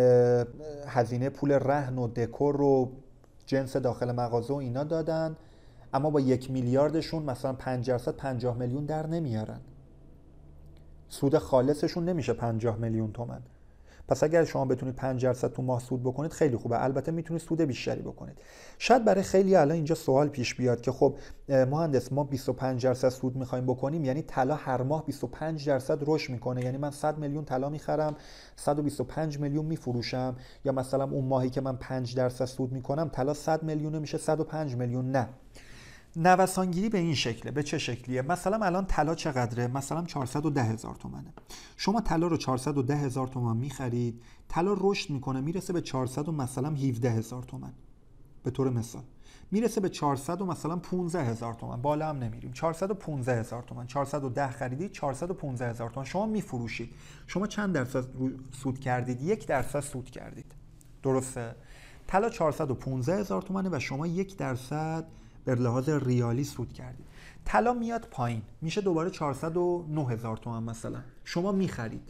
هزینه پول رهن و دکور و جنس داخل مغازه و اینا دادن، اما با یک میلیاردشون مثلا پنج درصد پنجاه میلیون در نمیارن. سود خالصشون نمیشه پنجاه میلیون تومان. پس اگر شما بتونید پنج درصد تو ماه سود بکنید خیلی خوبه. البته میتونید سود بیشتری بکنید. شاید برای خیلی الان اینجا سوال پیش بیاد که خب مهندس، ما بیست و پنج درصد سود میخوایم بکنیم، یعنی طلا هر ماه بیست و پنج درصد رشد میکنه، یعنی من صد میلیون طلا میخرم، صد و بیست و پنج میلیون میفروشم، یا مثلا اون ماهی که من پنج درصد سود میکنم طلا صد میلیون میشه صد و پنج میلیون. نه، نوسانگیری به این شکله. به چه شکلیه؟ مثلا الان طلا چقدره؟ مثلا چهارصد و ده هزار تومانه. شما طلا رو چهارصد و ده هزار تومان میخرید، طلا رشد میکنه میرسه به چهارصد و مثلا هفده هزار تومان. به طور مثال میرسه به چهارصد و مثلا پانزده هزار تومان، بالا هم نمیریم، چهارصد و پانزده هزار تومان. چهارصد و ده خریدید، چهارصد و پانزده هزار تومان شما میفروشید. شما چند درصد سود کردید؟ یک درصد سود کردید. درسته؟ طلا چهارصد و پانزده هزار تومانه و شما یک درصد به لحاظ ریالی سود کردید. طلا میاد پایین، میشه دوباره چهارصد و نه هزار تومان مثلا، شما میخرید.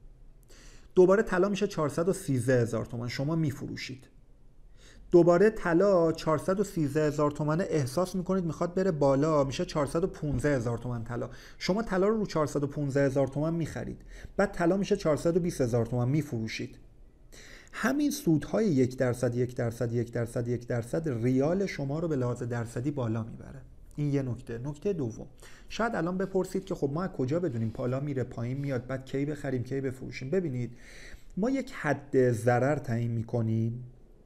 دوباره طلا میشه چهارصد و سیزده هزار تومان، شما میفروشید. دوباره طلا چهارصد و سیزده هزار تومان احساس میکنید میخواد بره بالا، میشه چهارصد و پانزده هزار تومان طلا. شما طلا رو رو چهارصد و پانزده هزار تومان میخرید، بعد طلا میشه چهارصد و بیست هزار تومان، میفروشید. همین سودهای یک درصد یک درصد یک درصد یک درصد ریال شما رو به لحاظ درصدی بالا میبره. این یه نکته. نکته دوم، شاید الان بپرسید که خب ما از کجا بدونیم بالا میره پایین میاد، بعد کی بخریم کی بفروشیم؟ ببینید، ما یک حد ضرر تعیین میکنیم،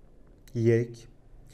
یک.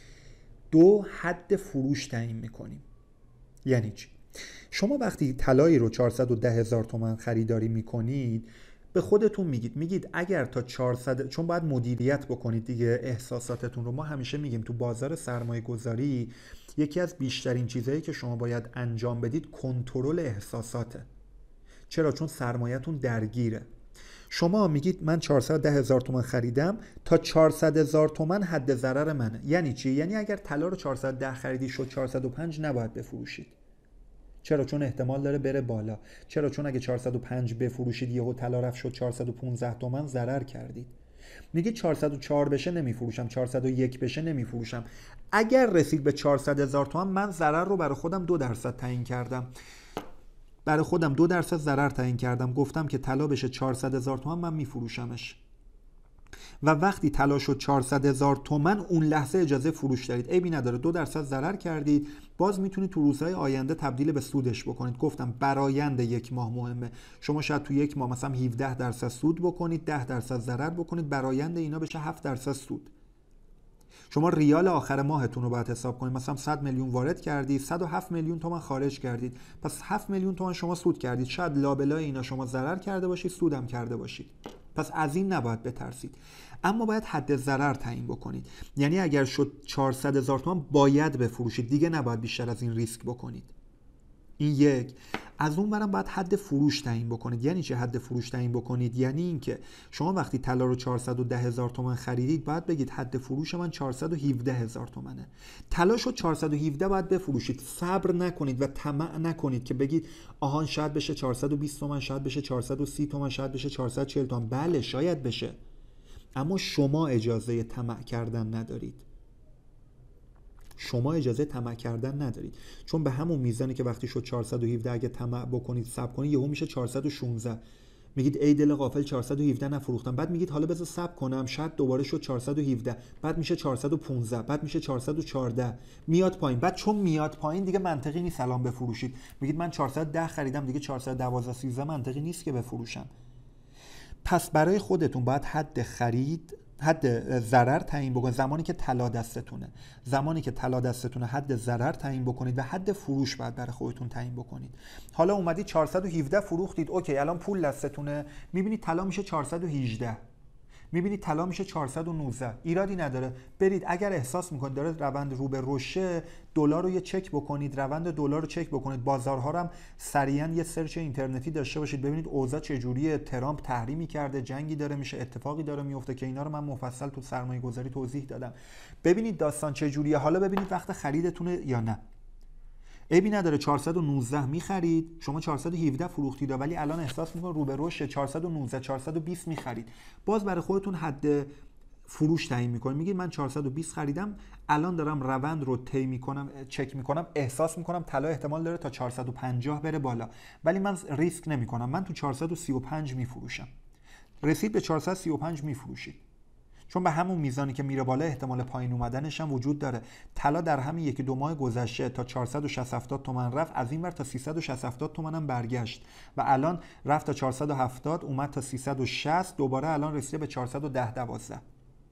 دو، حد فروش تعیین میکنیم. یعنی چی؟ شما وقتی طلایی رو چهارصد و ده هزار تومان خریداری میکنید، به خودتون میگید میگید اگر تا چهارصد، چون باید مدیریت بکنید دیگه احساساتتون رو. ما همیشه میگیم تو بازار سرمایه گذاری یکی از بیشترین چیزهایی که شما باید انجام بدید کنترل احساساته. چرا؟ چون سرمایه‌تون درگیره. شما میگید من چهارصد و ده هزار تومان خریدم، تا چهارصد هزار تومان حد ضرر منه. یعنی چی؟ یعنی اگر طلا رو چهارصد و ده خریدی شد چهارصد و پنج، نباید بفروشید. چرا؟ چون احتمال داره بره بالا. چرا؟ چون اگه چهارصد و پنج بفروشید یهو طلا رفت شد چهارصد و پانزده تومن، ضرر کردید. میگه چهارصد و چهار بشه نمیفروشم، چهارصد و یک بشه نمیفروشم. اگر رسید به چهارصد هزار تومان، من ضرر رو برای خودم دو درصد تعیین کردم. برای خودم دو درصد ضرر تعیین کردم. گفتم که طلا بشه چهارصد هزار تومان من میفروشمش. و وقتی طلا شد چهارصد هزار تومان، اون لحظه اجازه فروش دارید. عیبی نداره، دو درصد ضرر کردید، باز میتونید تو روزهای آینده تبدیل به سودش بکنید. گفتم برآیند یک ماه مهمه. شما شاید تو یک ماه مثلا هفده درصد سود بکنید، ده درصد ضرر بکنید، برآیند اینا بشه هفت درصد سود. شما ریال آخر ماهتون رو باید حساب کنید. مثلا صد میلیون وارد کردید، صد و هفت میلیون تومان خارج کردید، پس هفت میلیون تومان شما سود کردید. شاید لابلای اینا شما ضرر کرده باشید، سودم کرده باشید. پس از این نباید بترسید. اما باید حد ضرر تعیین بکنید. یعنی اگر شد چهارصد هزار تومان باید بفروشید، دیگه نباید بیشتر از این ریسک بکنید. این یک. از اون برم باید حد فروش تعیین بکنید. یعنی چه حد فروش تعیین بکنید؟ یعنی اینکه شما وقتی طلا رو چهارصد و ده هزار تومان خریدید، باید بگید حد فروش من چهارصد و هفده هزار تومانه. طلا شد چهارصد و هفده، باید بفروشید. صبر نکنید و طمع نکنید که بگید آهان شاید بشه چهارصد و بیست تومان، شاید بشه چهارصد و سی تومان، شاید بشه چهارصد و چهل تومان. بله شاید بشه، اما شما اجازه طمع کردن ندارید. شما اجازه طمع کردن ندارید، چون به همون میزانی که وقتی شد چهارصد و هفده اگه طمع بکنید، صبر کنید، یهو میشه چهارصد و شانزده. میگید ای دل غافل چهارصد و هفده نفروختم. بعد میگید حالا بذار صبر کنم، شاید دوباره شد چهارصد و هفده، بعد میشه چهارصد و پانزده، بعد میشه چهارصد و چهارده، میاد پایین. بعد چون میاد پایین دیگه منطقی نیست الان بفروشید. میگید من چهارصد و ده خریدم، دیگه چهارصد و دوازده سیزده منطقی نیست که بفروشم. پس برای خودتون باید حد خرید، حد ضرر تعیین بکنید. زمانی که طلا دستتونه، زمانی که طلا دستتونه حد ضرر تعیین بکنید و حد فروش باید برای خودتون تعیین بکنید. حالا اومدید چهارصد و هفده فروختید، اوکی، الان پول دستتونه، میبینید طلا میشه چهارصد و هجده، میبینید طلا میشه چهارصد و نوزده. ایرادی نداره، برید اگر احساس میکنید داره روند رو به رشد، دلار رو یه چک بکنید، روند دلار رو چک بکنید. بازارها رو هم سریعا یه سرچ اینترنتی داشته باشید، ببینید اوضاع چجوریه، ترامپ تحریمی کرده، جنگی داره میشه، اتفاقی داره میفته که اینا رو من مفصل تو سرمایه گذاری توضیح دادم. ببینید داستان چجوریه، حالا ببینید وقت خریدتونه یا نه. عیبی نداره چهارصد و نوزده میخرید، شما چهارصد و هفده فروختید ولی الان احساس میکنید رو به رشد، چهارصد و نوزده چهارصد و بیست میخرید. باز برای خودتون حد فروش تعیین میکنید. میگید من چهارصد و بیست خریدم، الان دارم روند رو طی میکنم، چک میکنم، احساس میکنم طلا احتمال داره تا چهارصد و پنجاه بره بالا، ولی من ریسک نمیکنم، من تو چهارصد و سی و پنج میفروشم. رسید به چهارصد و سی و پنج میفروشید، چون به همون میزانی که میره بالا احتمال پایین اومدنش هم وجود داره. طلا در همین یکی دو ماه گذشته تا چهارصد و شصت هفتاد تومن رفت، از این ور تا سیصد و شصت هفتاد تومن هم برگشت و الان رفت تا چهارصد و هفتاد، اومد تا سیصد و شصت، دوباره الان رسیده به چهارصد و ده دوازده.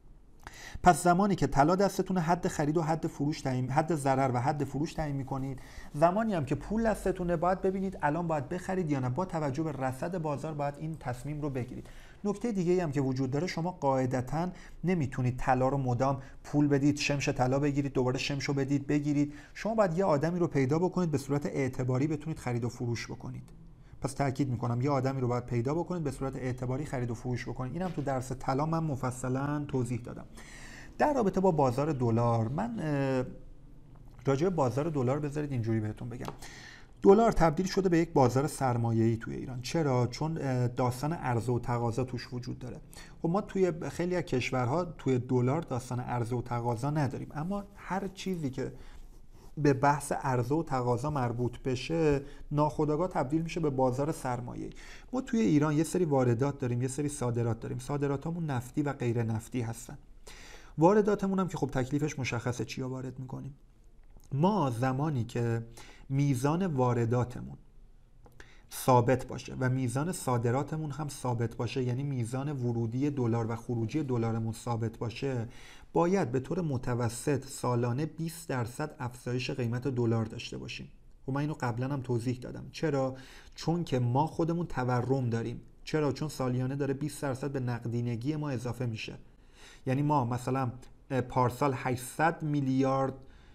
پس زمانی که طلا دستتون حد خرید و حد فروش تعیین، حد ضرر و حد فروش تعیین میکنید، زمانی هم که پول دستتونه باید ببینید الان باید بخرید یا نه. با توجه به رصد بازار باید این تصمیم رو بگیرید. نکته دیگه هم که وجود داره، شما قاعدتاً نمیتونید طلا رو مدام پول بدید، شمش طلا بگیرید، دوباره شمشو بدید بگیرید. شما باید یه آدمی رو پیدا بکنید به صورت اعتباری بتونید خرید و فروش بکنید. پس تاکید میکنم یه آدمی رو باید پیدا بکنید به صورت اعتباری خرید و فروش بکنید. اینم تو درس طلا من مفصلا توضیح دادم. در رابطه با بازار دلار، من راجع به بازار دلار بذارید اینجوری بهتون بگم. دلار تبدیل شده به یک بازار سرمایه‌ای توی ایران. چرا؟ چون داستان عرضه و تقاضا توش وجود داره. خب ما توی خیلی از کشورها توی دلار داستان عرضه و تقاضا نداریم، اما هر چیزی که به بحث عرضه و تقاضا مربوط بشه ناخودآگاه تبدیل میشه به بازار سرمایه‌ای. ما توی ایران یه سری واردات داریم، یه سری صادرات داریم. صادراتمون نفتی و غیر نفتی هستن. وارداتمون هم که خب تکلیفش مشخصه، چیا وارد میکنیم. ما زمانی که میزان وارداتمون ثابت باشه و میزان صادراتمون هم ثابت باشه، یعنی میزان ورودی دلار و خروجی دلارمون ثابت باشه، باید به طور متوسط سالانه بیست درصد افزایش قیمت دلار داشته باشیم. و من اینو قبلا هم توضیح دادم. چرا؟ چون که ما خودمون تورم داریم. چرا؟ چون سالیانه داره بیست درصد به نقدینگی ما اضافه میشه. یعنی ما مثلا پارسال هشتصد میلیارد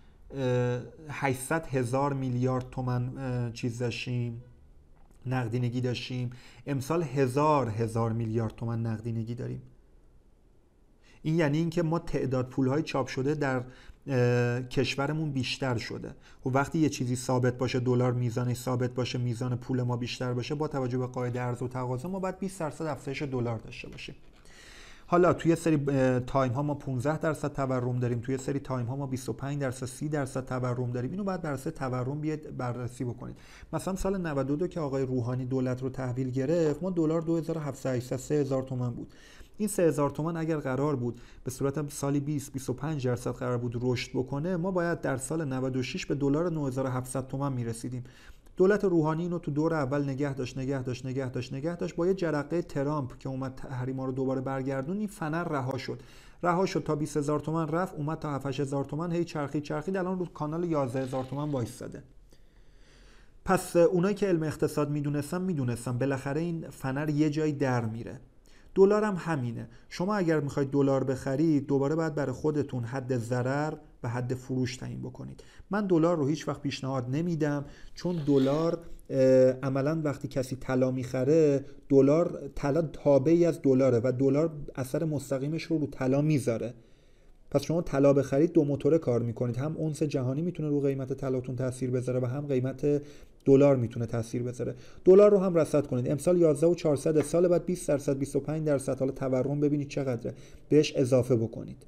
هشتصد هزار میلیارد تومان چیز داشتیم، نقدینگی داشتیم، امسال هزار هزار میلیارد تومان نقدینگی داریم. این یعنی اینکه ما تعداد پولهای چاپ شده در کشورمون بیشتر شده. و وقتی یه چیزی ثابت باشه، دلار میزانش ثابت باشه، میزان پول ما بیشتر باشه، با توجه به قاعده عرضه و تقاضا ما باید بیست درصد افزایش دلار داشته باشیم. حالا توی سری تایم ها ما پانزده درصد تورم داریم، توی سری تایم ها ما بیست و پنج درصد سی درصد تورم داریم. اینو باید بر اساس تورم بیاد بررسی بکنید. مثلا سال نود و دو که آقای روحانی دولت رو تحویل گرفت، ما دلار دو هزار و هفتصد سه هزار تومان بود. این سه هزار تومان اگر قرار بود به صورت سالی بیست بیست و پنج درصد قرار بود رشد بکنه، ما باید در سال نود و شش به دلار نه هزار و هفتصد تومان میرسیدیم. دولت روحانی اینو تو دور اول نگه داشت نگه داشت نگه داشت نگه داشت با یه جرقه ترامپ که اومد تحریما رو دوباره برگردون، این فنر رها شد رها شد تا بیست هزار تومان رفت، اومد تا هفت هزار تومان، هی چرخید چرخید الان رو کانال یازده هزار تومان وایساده. پس اونایی که علم اقتصاد میدونستن میدونستن بالاخره این فنر یه جایی در میره. دلار هم همینه. شما اگر میخواید دلار بخرید، دوباره باید برای خودتون حد ضرر و حد فروش تعیین بکنید. من دلار رو هیچ وقت پیشنهاد نمیدم، چون دلار عملاً وقتی کسی طلا میخره، دلار طلا تابعی از دلاره و دلار اثر مستقیمش رو رو طلا میذاره. پس شما طلا بخرید دو موتوره کار میکنید، هم اونس جهانی میتونه رو قیمت طلاتون تاثیر بذاره و هم قیمت دلار میتونه تاثیر بذاره. دلار رو هم رصد کنید. امسال یازده و چهارصد، سال بعد بیست درصد بیست و پنج درصد، حالا تورم ببینید چقدره، بهش اضافه بکنید.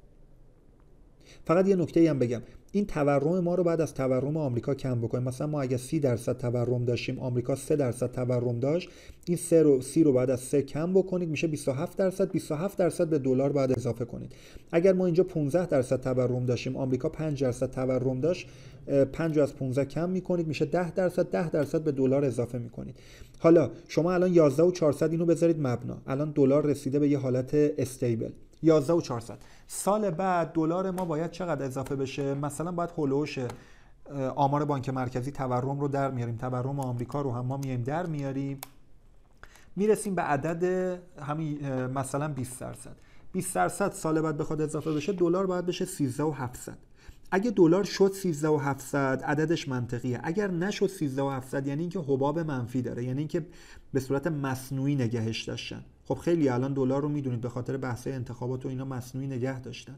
فقط یه نکته هم بگم، این تورم ما رو بعد از تورم آمریکا کم بکنیم. مثلا ما اگه سی درصد تورم داشتیم، آمریکا سه درصد تورم داشت، این سه رو سی رو بعد از سه کم بکنید میشه بیست و هفت درصد. بیست و هفت درصد به دلار بعد اضافه کنید. اگر ما اینجا پانزده درصد تورم داشتیم، آمریکا پنج درصد تورم داشت، پنج از پانزده کم میکنید میشه ده درصد. ده درصد به دلار اضافه میکنید. حالا شما الان یازده و چهارصد اینو بذارید مبنا. الان دلار رسیده به یه حالت استیبل یازده و چهارصد. سال بعد دلار ما باید چقدر اضافه بشه؟ مثلا باید هولوش آمار بانک مرکزی تورم رو در میاریم، تورم آمریکا رو هم ما میایم در میاریم، میرسیم به عدد همین مثلا بیست درصد. بیست درصد سال بعد بخواد اضافه بشه، دلار باید بشه سیزده و هفتصد. اگه دلار شد سیزده و هفتصد عددش منطقیه. اگر نشد سیزده و هفتصد یعنی اینکه حباب منفی داره، یعنی اینکه به صورت مصنوعی نگهش داشتن. خب خیلی الان دلار رو میدونید به خاطر بحث انتخابات و اینا مصنوعی نگه داشتن.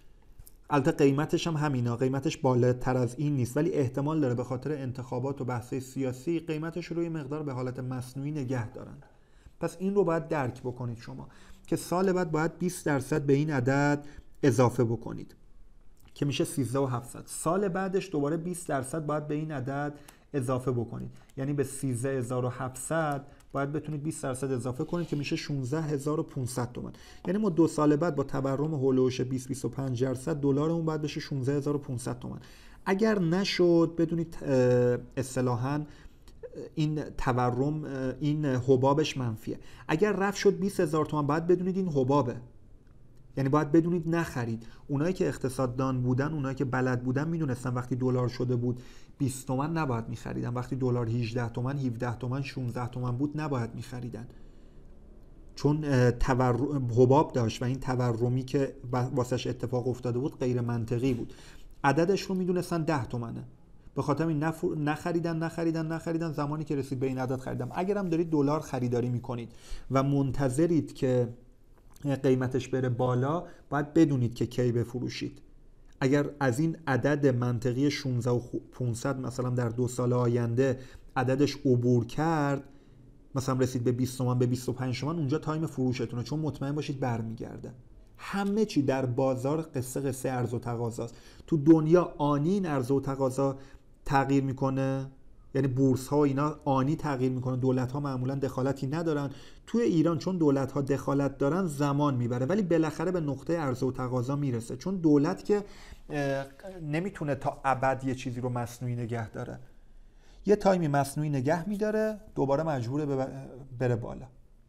البته قیمتش هم همینا، قیمتش بالاتر از این نیست، ولی احتمال داره به خاطر انتخابات و بحث سیاسی قیمتش رو یه مقدار به حالت مصنوعی نگه دارن. پس این رو باید درک بکنید شما که سال بعد باید بیست درصد به این عدد اضافه بکنید که میشه سیزده و هفتصد. سال بعدش دوباره بیست درصد باید به این عدد اضافه بکنید، یعنی به سیزده هزار و هفتصد باید بتونید بیست درصد اضافه کنید که میشه شانزده هزار و پانصد تومان. یعنی ما دو سال بعد با تورم هولوش بیست بیست و پنج درصد دلارمون باید بشه شانزده هزار و پانصد تومان. اگر نشد بدونید اصطلاحاً این تورم، این حبابش منفیه. اگر رفت شد بیست هزار تومان باید بدونید این حبابه، یعنی باید بدونید نخرید. اونایی که اقتصاددان بودن، اونایی که بلد بودن میدونستن وقتی دلار شده بود بیست تومن نباید میخریدن، وقتی دلار هجده تومن، هفده تومن، شانزده تومن بود نباید میخریدن، چون تورم حباب داشت و این تورمی که واسش اتفاق افتاده بود غیر منطقی بود. عددش رو میدونستن ده تومنه، به خاطر این نفر... نخریدن نخریدن نخریدن زمانی که رسید به این عدد خریدم. اگرم دارید دلار خریداری میکنید و منتظرید که قیمتش بره بالا، باید بدونید که کی بفروشید. اگر از این عدد منطقی شانزده و پانصد مثلا در دو سال آینده عددش عبور کرد، مثلا رسید به بیست تومن، به بیست و پنج تومن، اونجا تایم فروشتونه، چون مطمئن باشید برمیگرده. همه چی در بازار قصه قصه عرضه و تقاضاست. تو دنیا آنی این عرضه و تقاضا تغییر میکنه، یعنی بورس ها و اینا آنی تغییر میکنن، دولت ها معمولا دخالتی ندارن. توی ایران چون دولت ها دخالت دارن زمان میبره، ولی بالاخره به نقطه عرضه و تقاضا میرسه، چون دولت که نمیتونه تا ابد یه چیزی رو مصنوعی نگه داره. یه تایمی مصنوعی نگه میداره، دوباره مجبوره بره بالا.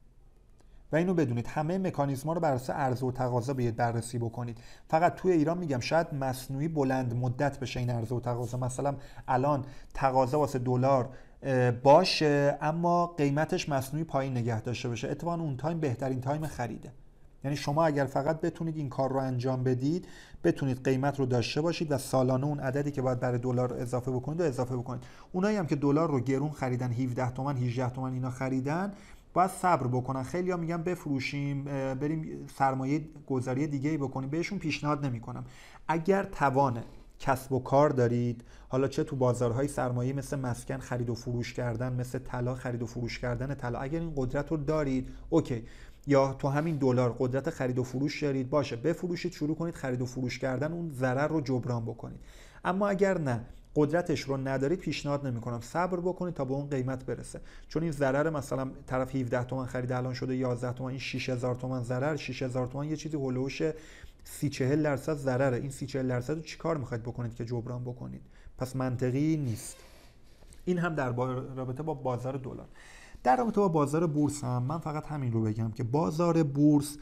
و اینو بدونید همه مکانیزم‌ها رو بر اساس عرضه و تقاضا باید بررسی بکنید. فقط توی ایران میگم شاید مصنوعی بلند مدت بشه این عرضه و تقاضا. مثلا الان تقاضا واسه دلار باشه اما قیمتش مصنوعی پایین نگه داشته باشه، اتفاقا اون تایم بهترین تایم خریده. یعنی شما اگر فقط بتونید این کار رو انجام بدید، بتونید قیمت رو داشته باشید و سالانه اون عددی که باید برای دلار اضافه بکنید و اضافه بکنید. اونایی هم که دلار رو گرون خریدن، هفده تومن، هجده تومن اینا خریدن، باید صبر بکنن. خیلی ها میگن بفروشیم بریم سرمایه گذاری دیگه ای بکنیم، بهشون پیشنهاد نمیکنم. اگر توان کسب و کار دارید، حالا چه تو بازارهای سرمایه مثل مسکن خرید و فروش کردن، مثل طلا خرید و فروش کردن طلا، اگر این قدرت رو دارید اوکی، یا تو همین دلار قدرت خرید و فروش دارید، باشه بفروشید، شروع کنید خرید و فروش کردن، اون ضرر رو جبران بکنید. اما اگر نه قدرتش رو ندارید، پیشنهاد نمی‌کنم، صبر بکنید تا به اون قیمت برسه، چون این ضرر مثلا طرف هفده تومن خرید الان شده یازده تومن، این شش هزار تومن ضرر، شش هزار تومن یه چیزی هولوش سی چهل درصد ضرره. این سی چهل درصد رو چیکار می‌خواید بکنید که جبران بکنید؟ پس منطقی نیست. این هم در رابطه با بازار دلار. در رابطه با بازار بورس هم من فقط همین رو بگم که بازار بورس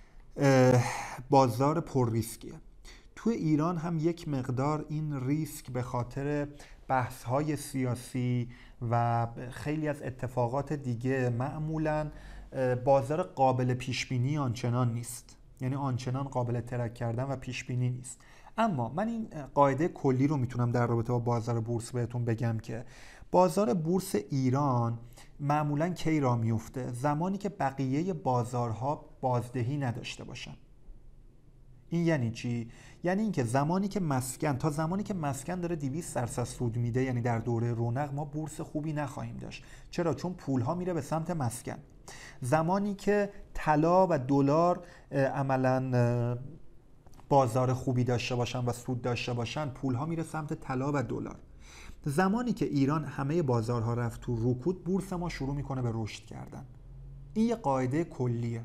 بازار پر ریسکیه. تو ایران هم یک مقدار این ریسک به خاطر بحث‌های سیاسی و خیلی از اتفاقات دیگه معمولاً بازار قابل پیشبینی آنچنان نیست، یعنی آنچنان قابل ترک کردن و پیشبینی نیست. اما من این قاعده کلی رو میتونم در رابطه با بازار بورس بهتون بگم که بازار بورس ایران معمولاً کی راه میفته؟ زمانی که بقیه بازارها بازدهی نداشته باشن. این یعنی چی؟ یعنی اینکه زمانی که مسکن تا زمانی که مسکن داره دویست درصد سود میده، یعنی در دوره رونق، ما بورس خوبی نخواهیم داشت. چرا؟ چون پولها میره به سمت مسکن. زمانی که طلا و دلار عملاً بازار خوبی داشته باشن و سود داشته باشن، پولها میره سمت طلا و دلار. زمانی که ایران همه بازارها رفت تو رکود، بورس ما شروع میکنه به رشد کردن. این یه قاعده کلیه.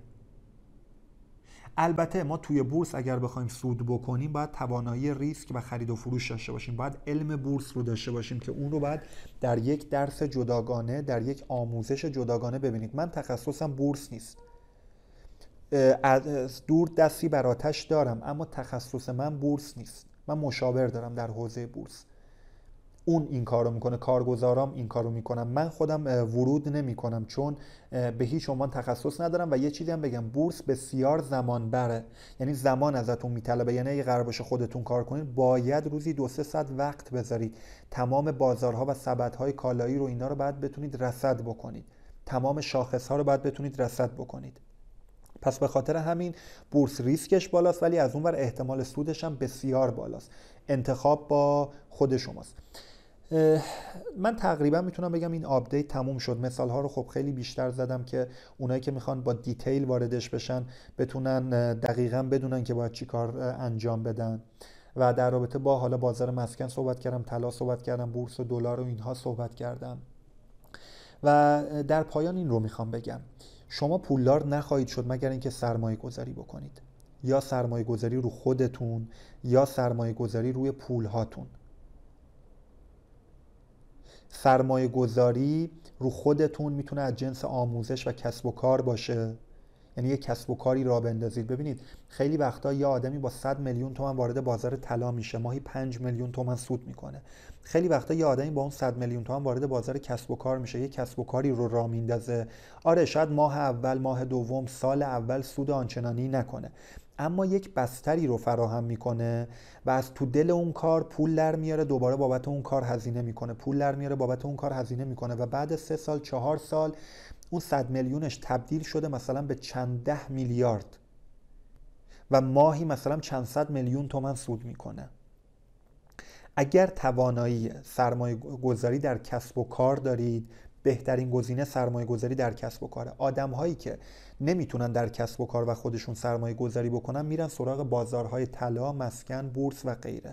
البته ما توی بورس اگر بخوایم سود بکنیم باید توانایی ریسک و خرید و فروش داشته باشیم، باید علم بورس رو داشته باشیم که اون رو باید در یک درس جداگانه، در یک آموزش جداگانه ببینید. من تخصصم بورس نیست، دور دستی بر آتش دارم، اما تخصص من بورس نیست. من مشاور دارم در حوزه بورس، اون این کارو میکنه، کارگزارام این کارو میکنم، من خودم ورود نمیکنم چون به هیچ عنوان تخصص ندارم. و یه چیزی هم بگم، بورس بسیار زمان بره، یعنی زمان ازتون میطلبه. یعنی اگه قرار باشه خودتون کار کنید باید روزی دو سه ساعت وقت بذارید، تمام بازارها و سبدهای کالایی رو اینا رو باید بتونید رصد بکنید، تمام شاخصها رو باید بتونید رصد بکنید. پس به خاطر همین بورس ریسکش بالاست، ولی از اون ور احتمال سودش هم بسیار بالاست. انتخاب با خود شماست. من تقریبا میتونم بگم این آپدیت تموم شد. مثال ها رو خب خیلی بیشتر زدم که اونایی که میخوان با دیتیل واردش بشن بتونن دقیقاً بدونن که باید چی کار انجام بدن. و در رابطه با حالا بازار مسکن صحبت کردم، طلا صحبت کردم، بورس و دلار و اینها صحبت کردم. و در پایان این رو میخوام بگم، شما پولدار نخواهید شد مگر اینکه سرمایه گذاری بکنید، یا سرمایه گذاری رو خودتون یا سرمایه گذاری روی پول هاتون. سرمایه گذاری رو خودتون میتونه از جنس آموزش و کسب و کار باشه، یعنی یه کسب و کاری را بندازید. ببینید خیلی وقتا یه آدمی با صد میلیون تومان وارد بازار طلا میشه، ماهی پنج میلیون تومان سود میکنه. خیلی وقتا یه آدمی با اون صد میلیون تومان وارد بازار کسب و کار میشه، یه کسب و کاری رو راه میندازه. آره شاید ماه اول، ماه دوم، سال اول سود آنچنانی نکنه، اما یک بستری رو فراهم میکنه و از تو دل اون کار پول در میاره، دوباره بابت اون کار هزینه میکنه، پول در میاره، بابت اون کار هزینه میکنه و بعد سه سال چهار سال اون صد میلیونش تبدیل شده مثلا به چند ده میلیارد و ماهی مثلا چند صد میلیون تومان سود میکنه. اگر توانایی سرمایه گذاری در کسب و کار دارید، بهترین گزینه سرمایه گذاری در کسب و کاره. آدم هایی که نمیتونن در کسب و کار و خودشون سرمایه گذاری بکنن میرن سراغ بازارهای طلا، مسکن، بورس و غیره،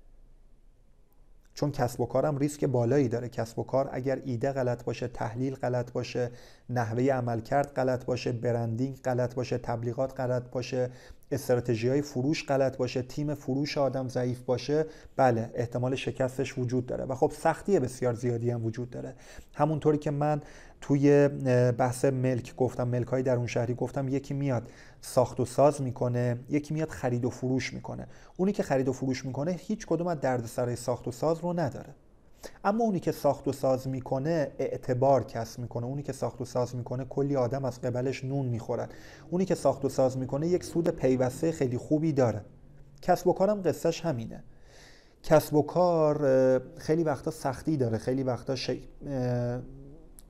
چون کسب و کارم ریسک بالایی داره. کسب و کار اگر ایده غلط باشه، تحلیل غلط باشه، نحوه عملکرد غلط باشه، برندینگ غلط باشه، تبلیغات غلط باشه، استراتژی‌های فروش غلط باشه، تیم فروش آدم ضعیف باشه، بله احتمال شکستش وجود داره و خب سختی بسیار زیادی هم وجود داره. همونطوری که من توی بحث ملک گفتم، ملک‌های درون شهری گفتم، یکی میاد ساخت و ساز میکنه، یکی میاد خرید و فروش میکنه. اونی که خرید و فروش میکنه هیچ کدوم از دردسرای ساخت و ساز رو نداره، اما اونی که ساخت و ساز میکنه اعتبار کسب میکنه. اونی که ساخت و ساز میکنه کلی آدم از قبلش نون میخورن. اونی که ساخت و ساز میکنه یک سود پیوسته خیلی خوبی داره. کسب و کارم قصهش همینه. کسب و کار خیلی وقتا سختی داره، خیلی وقتا شی...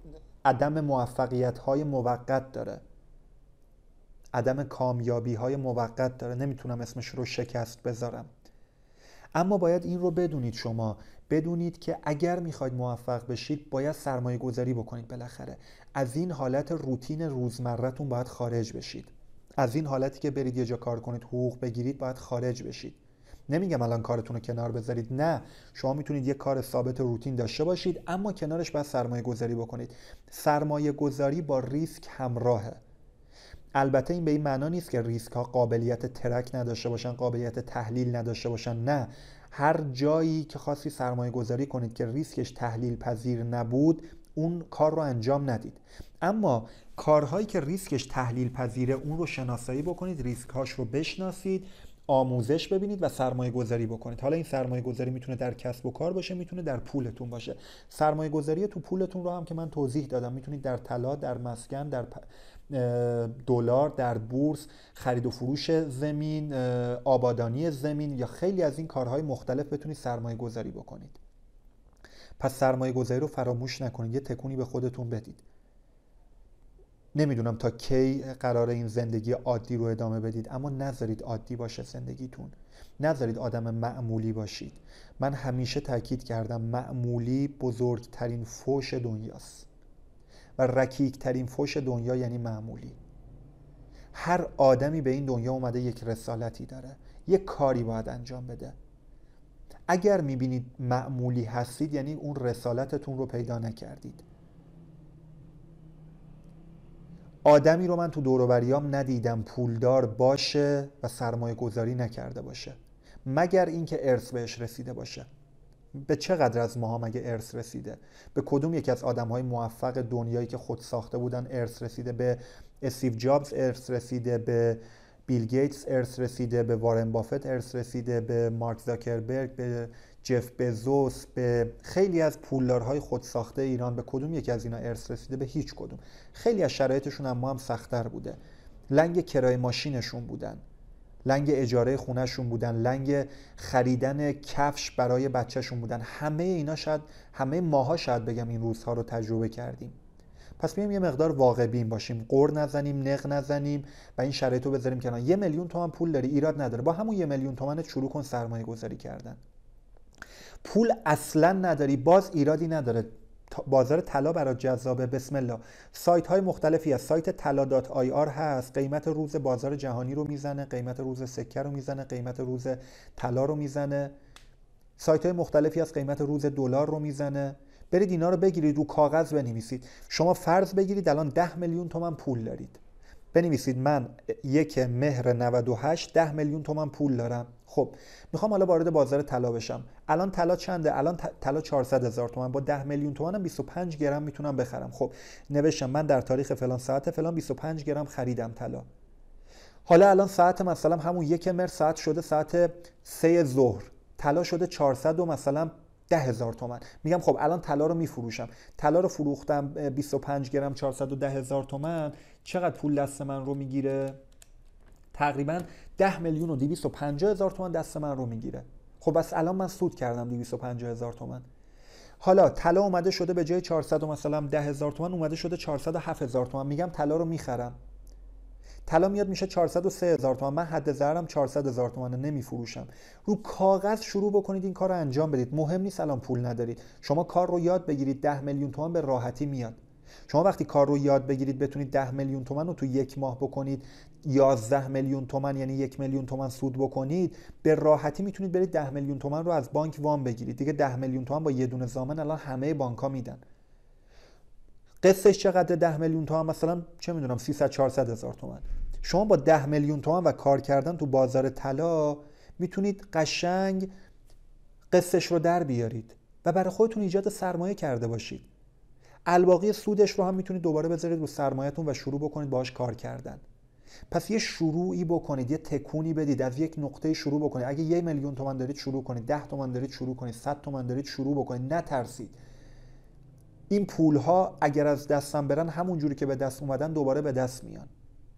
عدم موفقیت های موقت داره، عدم کامیابی های موقت داره، نمیتونم اسمش رو شکست بذارم. اما باید این رو بدونید، شما بدونید که اگر میخواید موفق بشید باید سرمایه گذاری بکنید. بالاخره از این حالت روتین روزمره‌تون باید خارج بشید. از این حالتی که برید یه جا کار کنید حقوق بگیرید باید خارج بشید. نمیگم الان کارتون رو کنار بذارید، نه، شما میتونید یه کار ثابت روتین داشته باشید اما کنارش باید سرمایه گذاری بکنید. سرمایه گذاری با ریسک همراهه. البته این به این معنا نیست که ریسک ها قابلیت ترک نداشته باشن، قابلیت تحلیل نداشته باشن، نه. هر جایی که خواستی سرمایه گذاری کنید که ریسکش تحلیل پذیر نبود اون کار رو انجام ندید. اما کارهایی که ریسکش تحلیل پذیره اون رو شناسایی بکنید، ریسک هاش رو بشناسید، آموزش ببینید و سرمایه گذاری بکنید. حالا این سرمایه گذاری میتونه در کسب و کار باشه، میتونه در پولتون باشه. سرمایه گذاری تو پولتون رو هم که من توضیح دادم، میتونید در طلا، در مسکن، در دلار، در بورس، خرید و فروش زمین، آبادانی زمین یا خیلی از این کارهای مختلف بتونید سرمایه گذاری بکنید. پس سرمایه گذاری رو فراموش نکنید، یه تکونی به خودتون بدید. نمیدونم تا کی قراره این زندگی عادی رو ادامه بدید، اما نذارید عادی باشه زندگیتون، نذارید آدم معمولی باشید. من همیشه تاکید کردم معمولی بزرگترین فوش دنیاست و رکیکترین فوش دنیا یعنی معمولی. هر آدمی به این دنیا اومده یک رسالتی داره، یک کاری باید انجام بده. اگر میبینید معمولی هستید یعنی اون رسالتتون رو پیدا نکردید. آدمی رو من تو دور و بریام ندیدم پولدار باشه و سرمایه گذاری نکرده باشه، مگر اینکه ارث بهش رسیده باشه. به چقدر از ماها مگه ارث رسیده؟ به کدوم یکی از آدم‌های موفق دنیایی که خود ساخته بودن ارث رسیده؟ به استیو جابز ارث رسیده، به بیل گیتس ارث رسیده، به وارن بافت ارث رسیده، به مارک زاکربرگ، به جف بزوس، به خیلی از پولدارهای خود ساخته ایران. به کدوم یکی از اینا ارث رسیده؟ به هیچ کدوم. خیلی از شرایطشون اما هم سخت‌تر بوده. لنگ کرایه ماشینشون بودن، لنگ اجاره خونهشون بودن، لنگ خریدن کفش برای بچهشون بودن. همه اینا شاید، همه ماها شاید بگم این روزها رو تجربه کردیم. پس بیایم یه مقدار واقع بین باشیم، قر نزنیم، نق نزنیم و این شرایط رو بذاریم کنار. یه میلیون تومان پول داری، ایراد نداره، با همون یه میلیون تومانت شروع کن سرمایه گذاری کردن. پول اصلا نداری، باز ایرادی نداره، بازار طلا برات جذابه، بسم الله. سایت های مختلفی از سایت طلا دات آی آر هست، قیمت روز بازار جهانی رو میزنه، قیمت روز سکه رو میزنه، قیمت روز طلا رو میزنه. سایت های مختلفی از قیمت روز دلار رو میزنه. برید اینا رو بگیرید، رو کاغذ بنویسید. شما فرض بگیرید الان ده میلیون تومان پول دارید، بنویسید من یک مهر نود و هشت ده میلیون تومان پول دارم. خب میخوام حالا وارد بازار طلا بشم. الان طلا چنده؟ الان طلا چهارصد هزار تومان. با ده میلیون تومانم بیست و پنج گرم میتونم بخرم. خب نوشتم من در تاریخ فلان ساعت فلان بیست و پنج گرم خریدم طلا. حالا الان ساعت مثلا همون یک مهر ساعت شده ساعت سه ظهر، طلا شده چهارصد و مثلا ده هزار تومان. میگم خب الان طلا رو میفروشم، طلا رو فروختم بیست و پنج گرم چهارصد و ده هزار تومان، چقدر پول دست من رو میگیره؟ تقریبا ده میلیون و دویست و پنجاه هزار تومان دست من رو میگیره. خب بس الان من سود کردم دویست و پنجاه هزار تومان. حالا طلا اومده شده به جای چهارصد و مثلا ده هزار تومان اومده شده چهارصد و هفت هزار تومان. میگم طلا رو میخرم، طلا میاد میشه چهارصد و سه هزار تومان. من حد ضررم چهارصد هزار تومانه، نمیفروشم. رو کاغذ شروع بکنید این کار رو انجام بدید. مهم نیست الان پول ندارید، شما کار رو یاد بگیرید، ده میلیون تومان به راحتی میاد. شما وقتی کار رو یاد بگیرید بتونید ده میلیون تومان رو تو یک ماه بکنید، یازده میلیون تومان یعنی یک میلیون تومان سود بکنید، به راحتی میتونید برید ده میلیون تومان رو از بانک وام بگیرید. دیگه ده میلیون تومان با یه دونه ضامن الان همه بانک‌ها میدن. قسطش چقدر؟ ده میلیون تومان مثلا چه میدونم سیصد چهارصد هزار تومان. شما با ده میلیون تومان و کار کردن تو بازار طلا میتونید قشنگ قسطش رو در بیارید و برای خودتون ایجاد سرمایه کرده باشید. الباقی سودش رو هم میتونید دوباره بذارید رو سرمایه‌تون و شروع بکنید باهاش کار کردن. پس یه شروعی بکنید، یه تکونی بدید، از یک نقطه شروع بکنید. اگه یک میلیون تومان دارید شروع کنید، ده تومان دارید شروع کنید، صد تومان دارید شروع بکنید، نترسید. این پول‌ها اگر از دستم برن همون جوری که به دست اومدن دوباره به دست میان.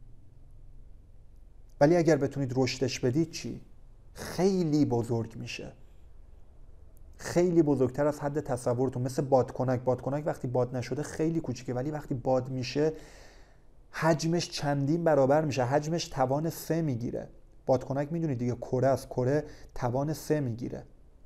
ولی اگر بتونید رشدش بدید چی؟ خیلی بزرگ میشه. خیلی بزرگتر از حد تصورتون، مثل بادکنک. بادکنک وقتی باد نشده خیلی کوچیکه، ولی وقتی باد میشه حجمش چندین برابر میشه، حجمش توان سه میگیره. بادکنک میدونید دیگه، کره است، کره توان سه میگیره.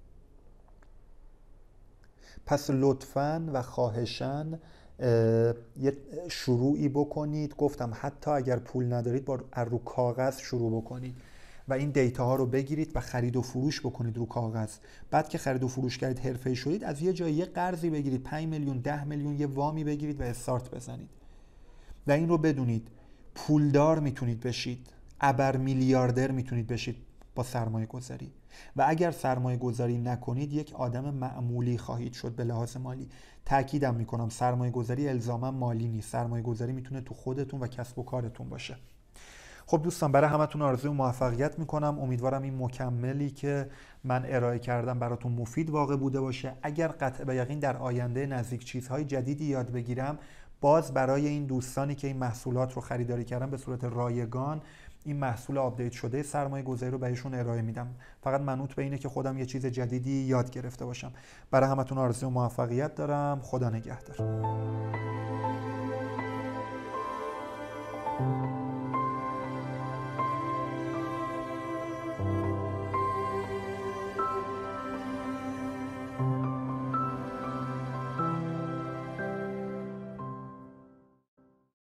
پس لطفاً و خواهشاً یه شروعی بکنید. گفتم حتی اگر پول ندارید با رو کاغذ شروع بکنید و این دیتا ها رو بگیرید و خرید و فروش بکنید رو کاغذ. بعد که خرید و فروش کردید، حرفه‌ای شدید، از یه جایی یه قرضی بگیرید، پنج میلیون، ده میلیون، یه وامی بگیرید و استارت بزنید. و این رو بدونید پولدار میتونید بشید، ابر میلیاردر میتونید بشید با سرمایه گذاری. و اگر سرمایه گذاری نکنید یک آدم معمولی خواهید شد به لحاظ مالی. تأکیدم میکنم سرمایه گذاری الزاما مالی نیست، سرمایه گذاری میتونه تو خودتون و کسب و کارتون باشه. خب دوستان، برای همتون آرزوی موفقیت میکنم. امیدوارم این مکملی که من ارائه کردم براتون مفید واقع بوده باشه. اگر قطع به یقین در آینده نزدیک چیزهای جدیدی یاد بگیرم، باز برای این دوستانی که این محصولات رو خریداری کردن به صورت رایگان، این محصول آپدیت شده سرمایه گذاری رو بهشون ارائه میدم. فقط منوط به اینه که خودم یه چیز جدیدی یاد گرفته باشم. برای همتون آرزوی موفقیت دارم. خدا نگهدار.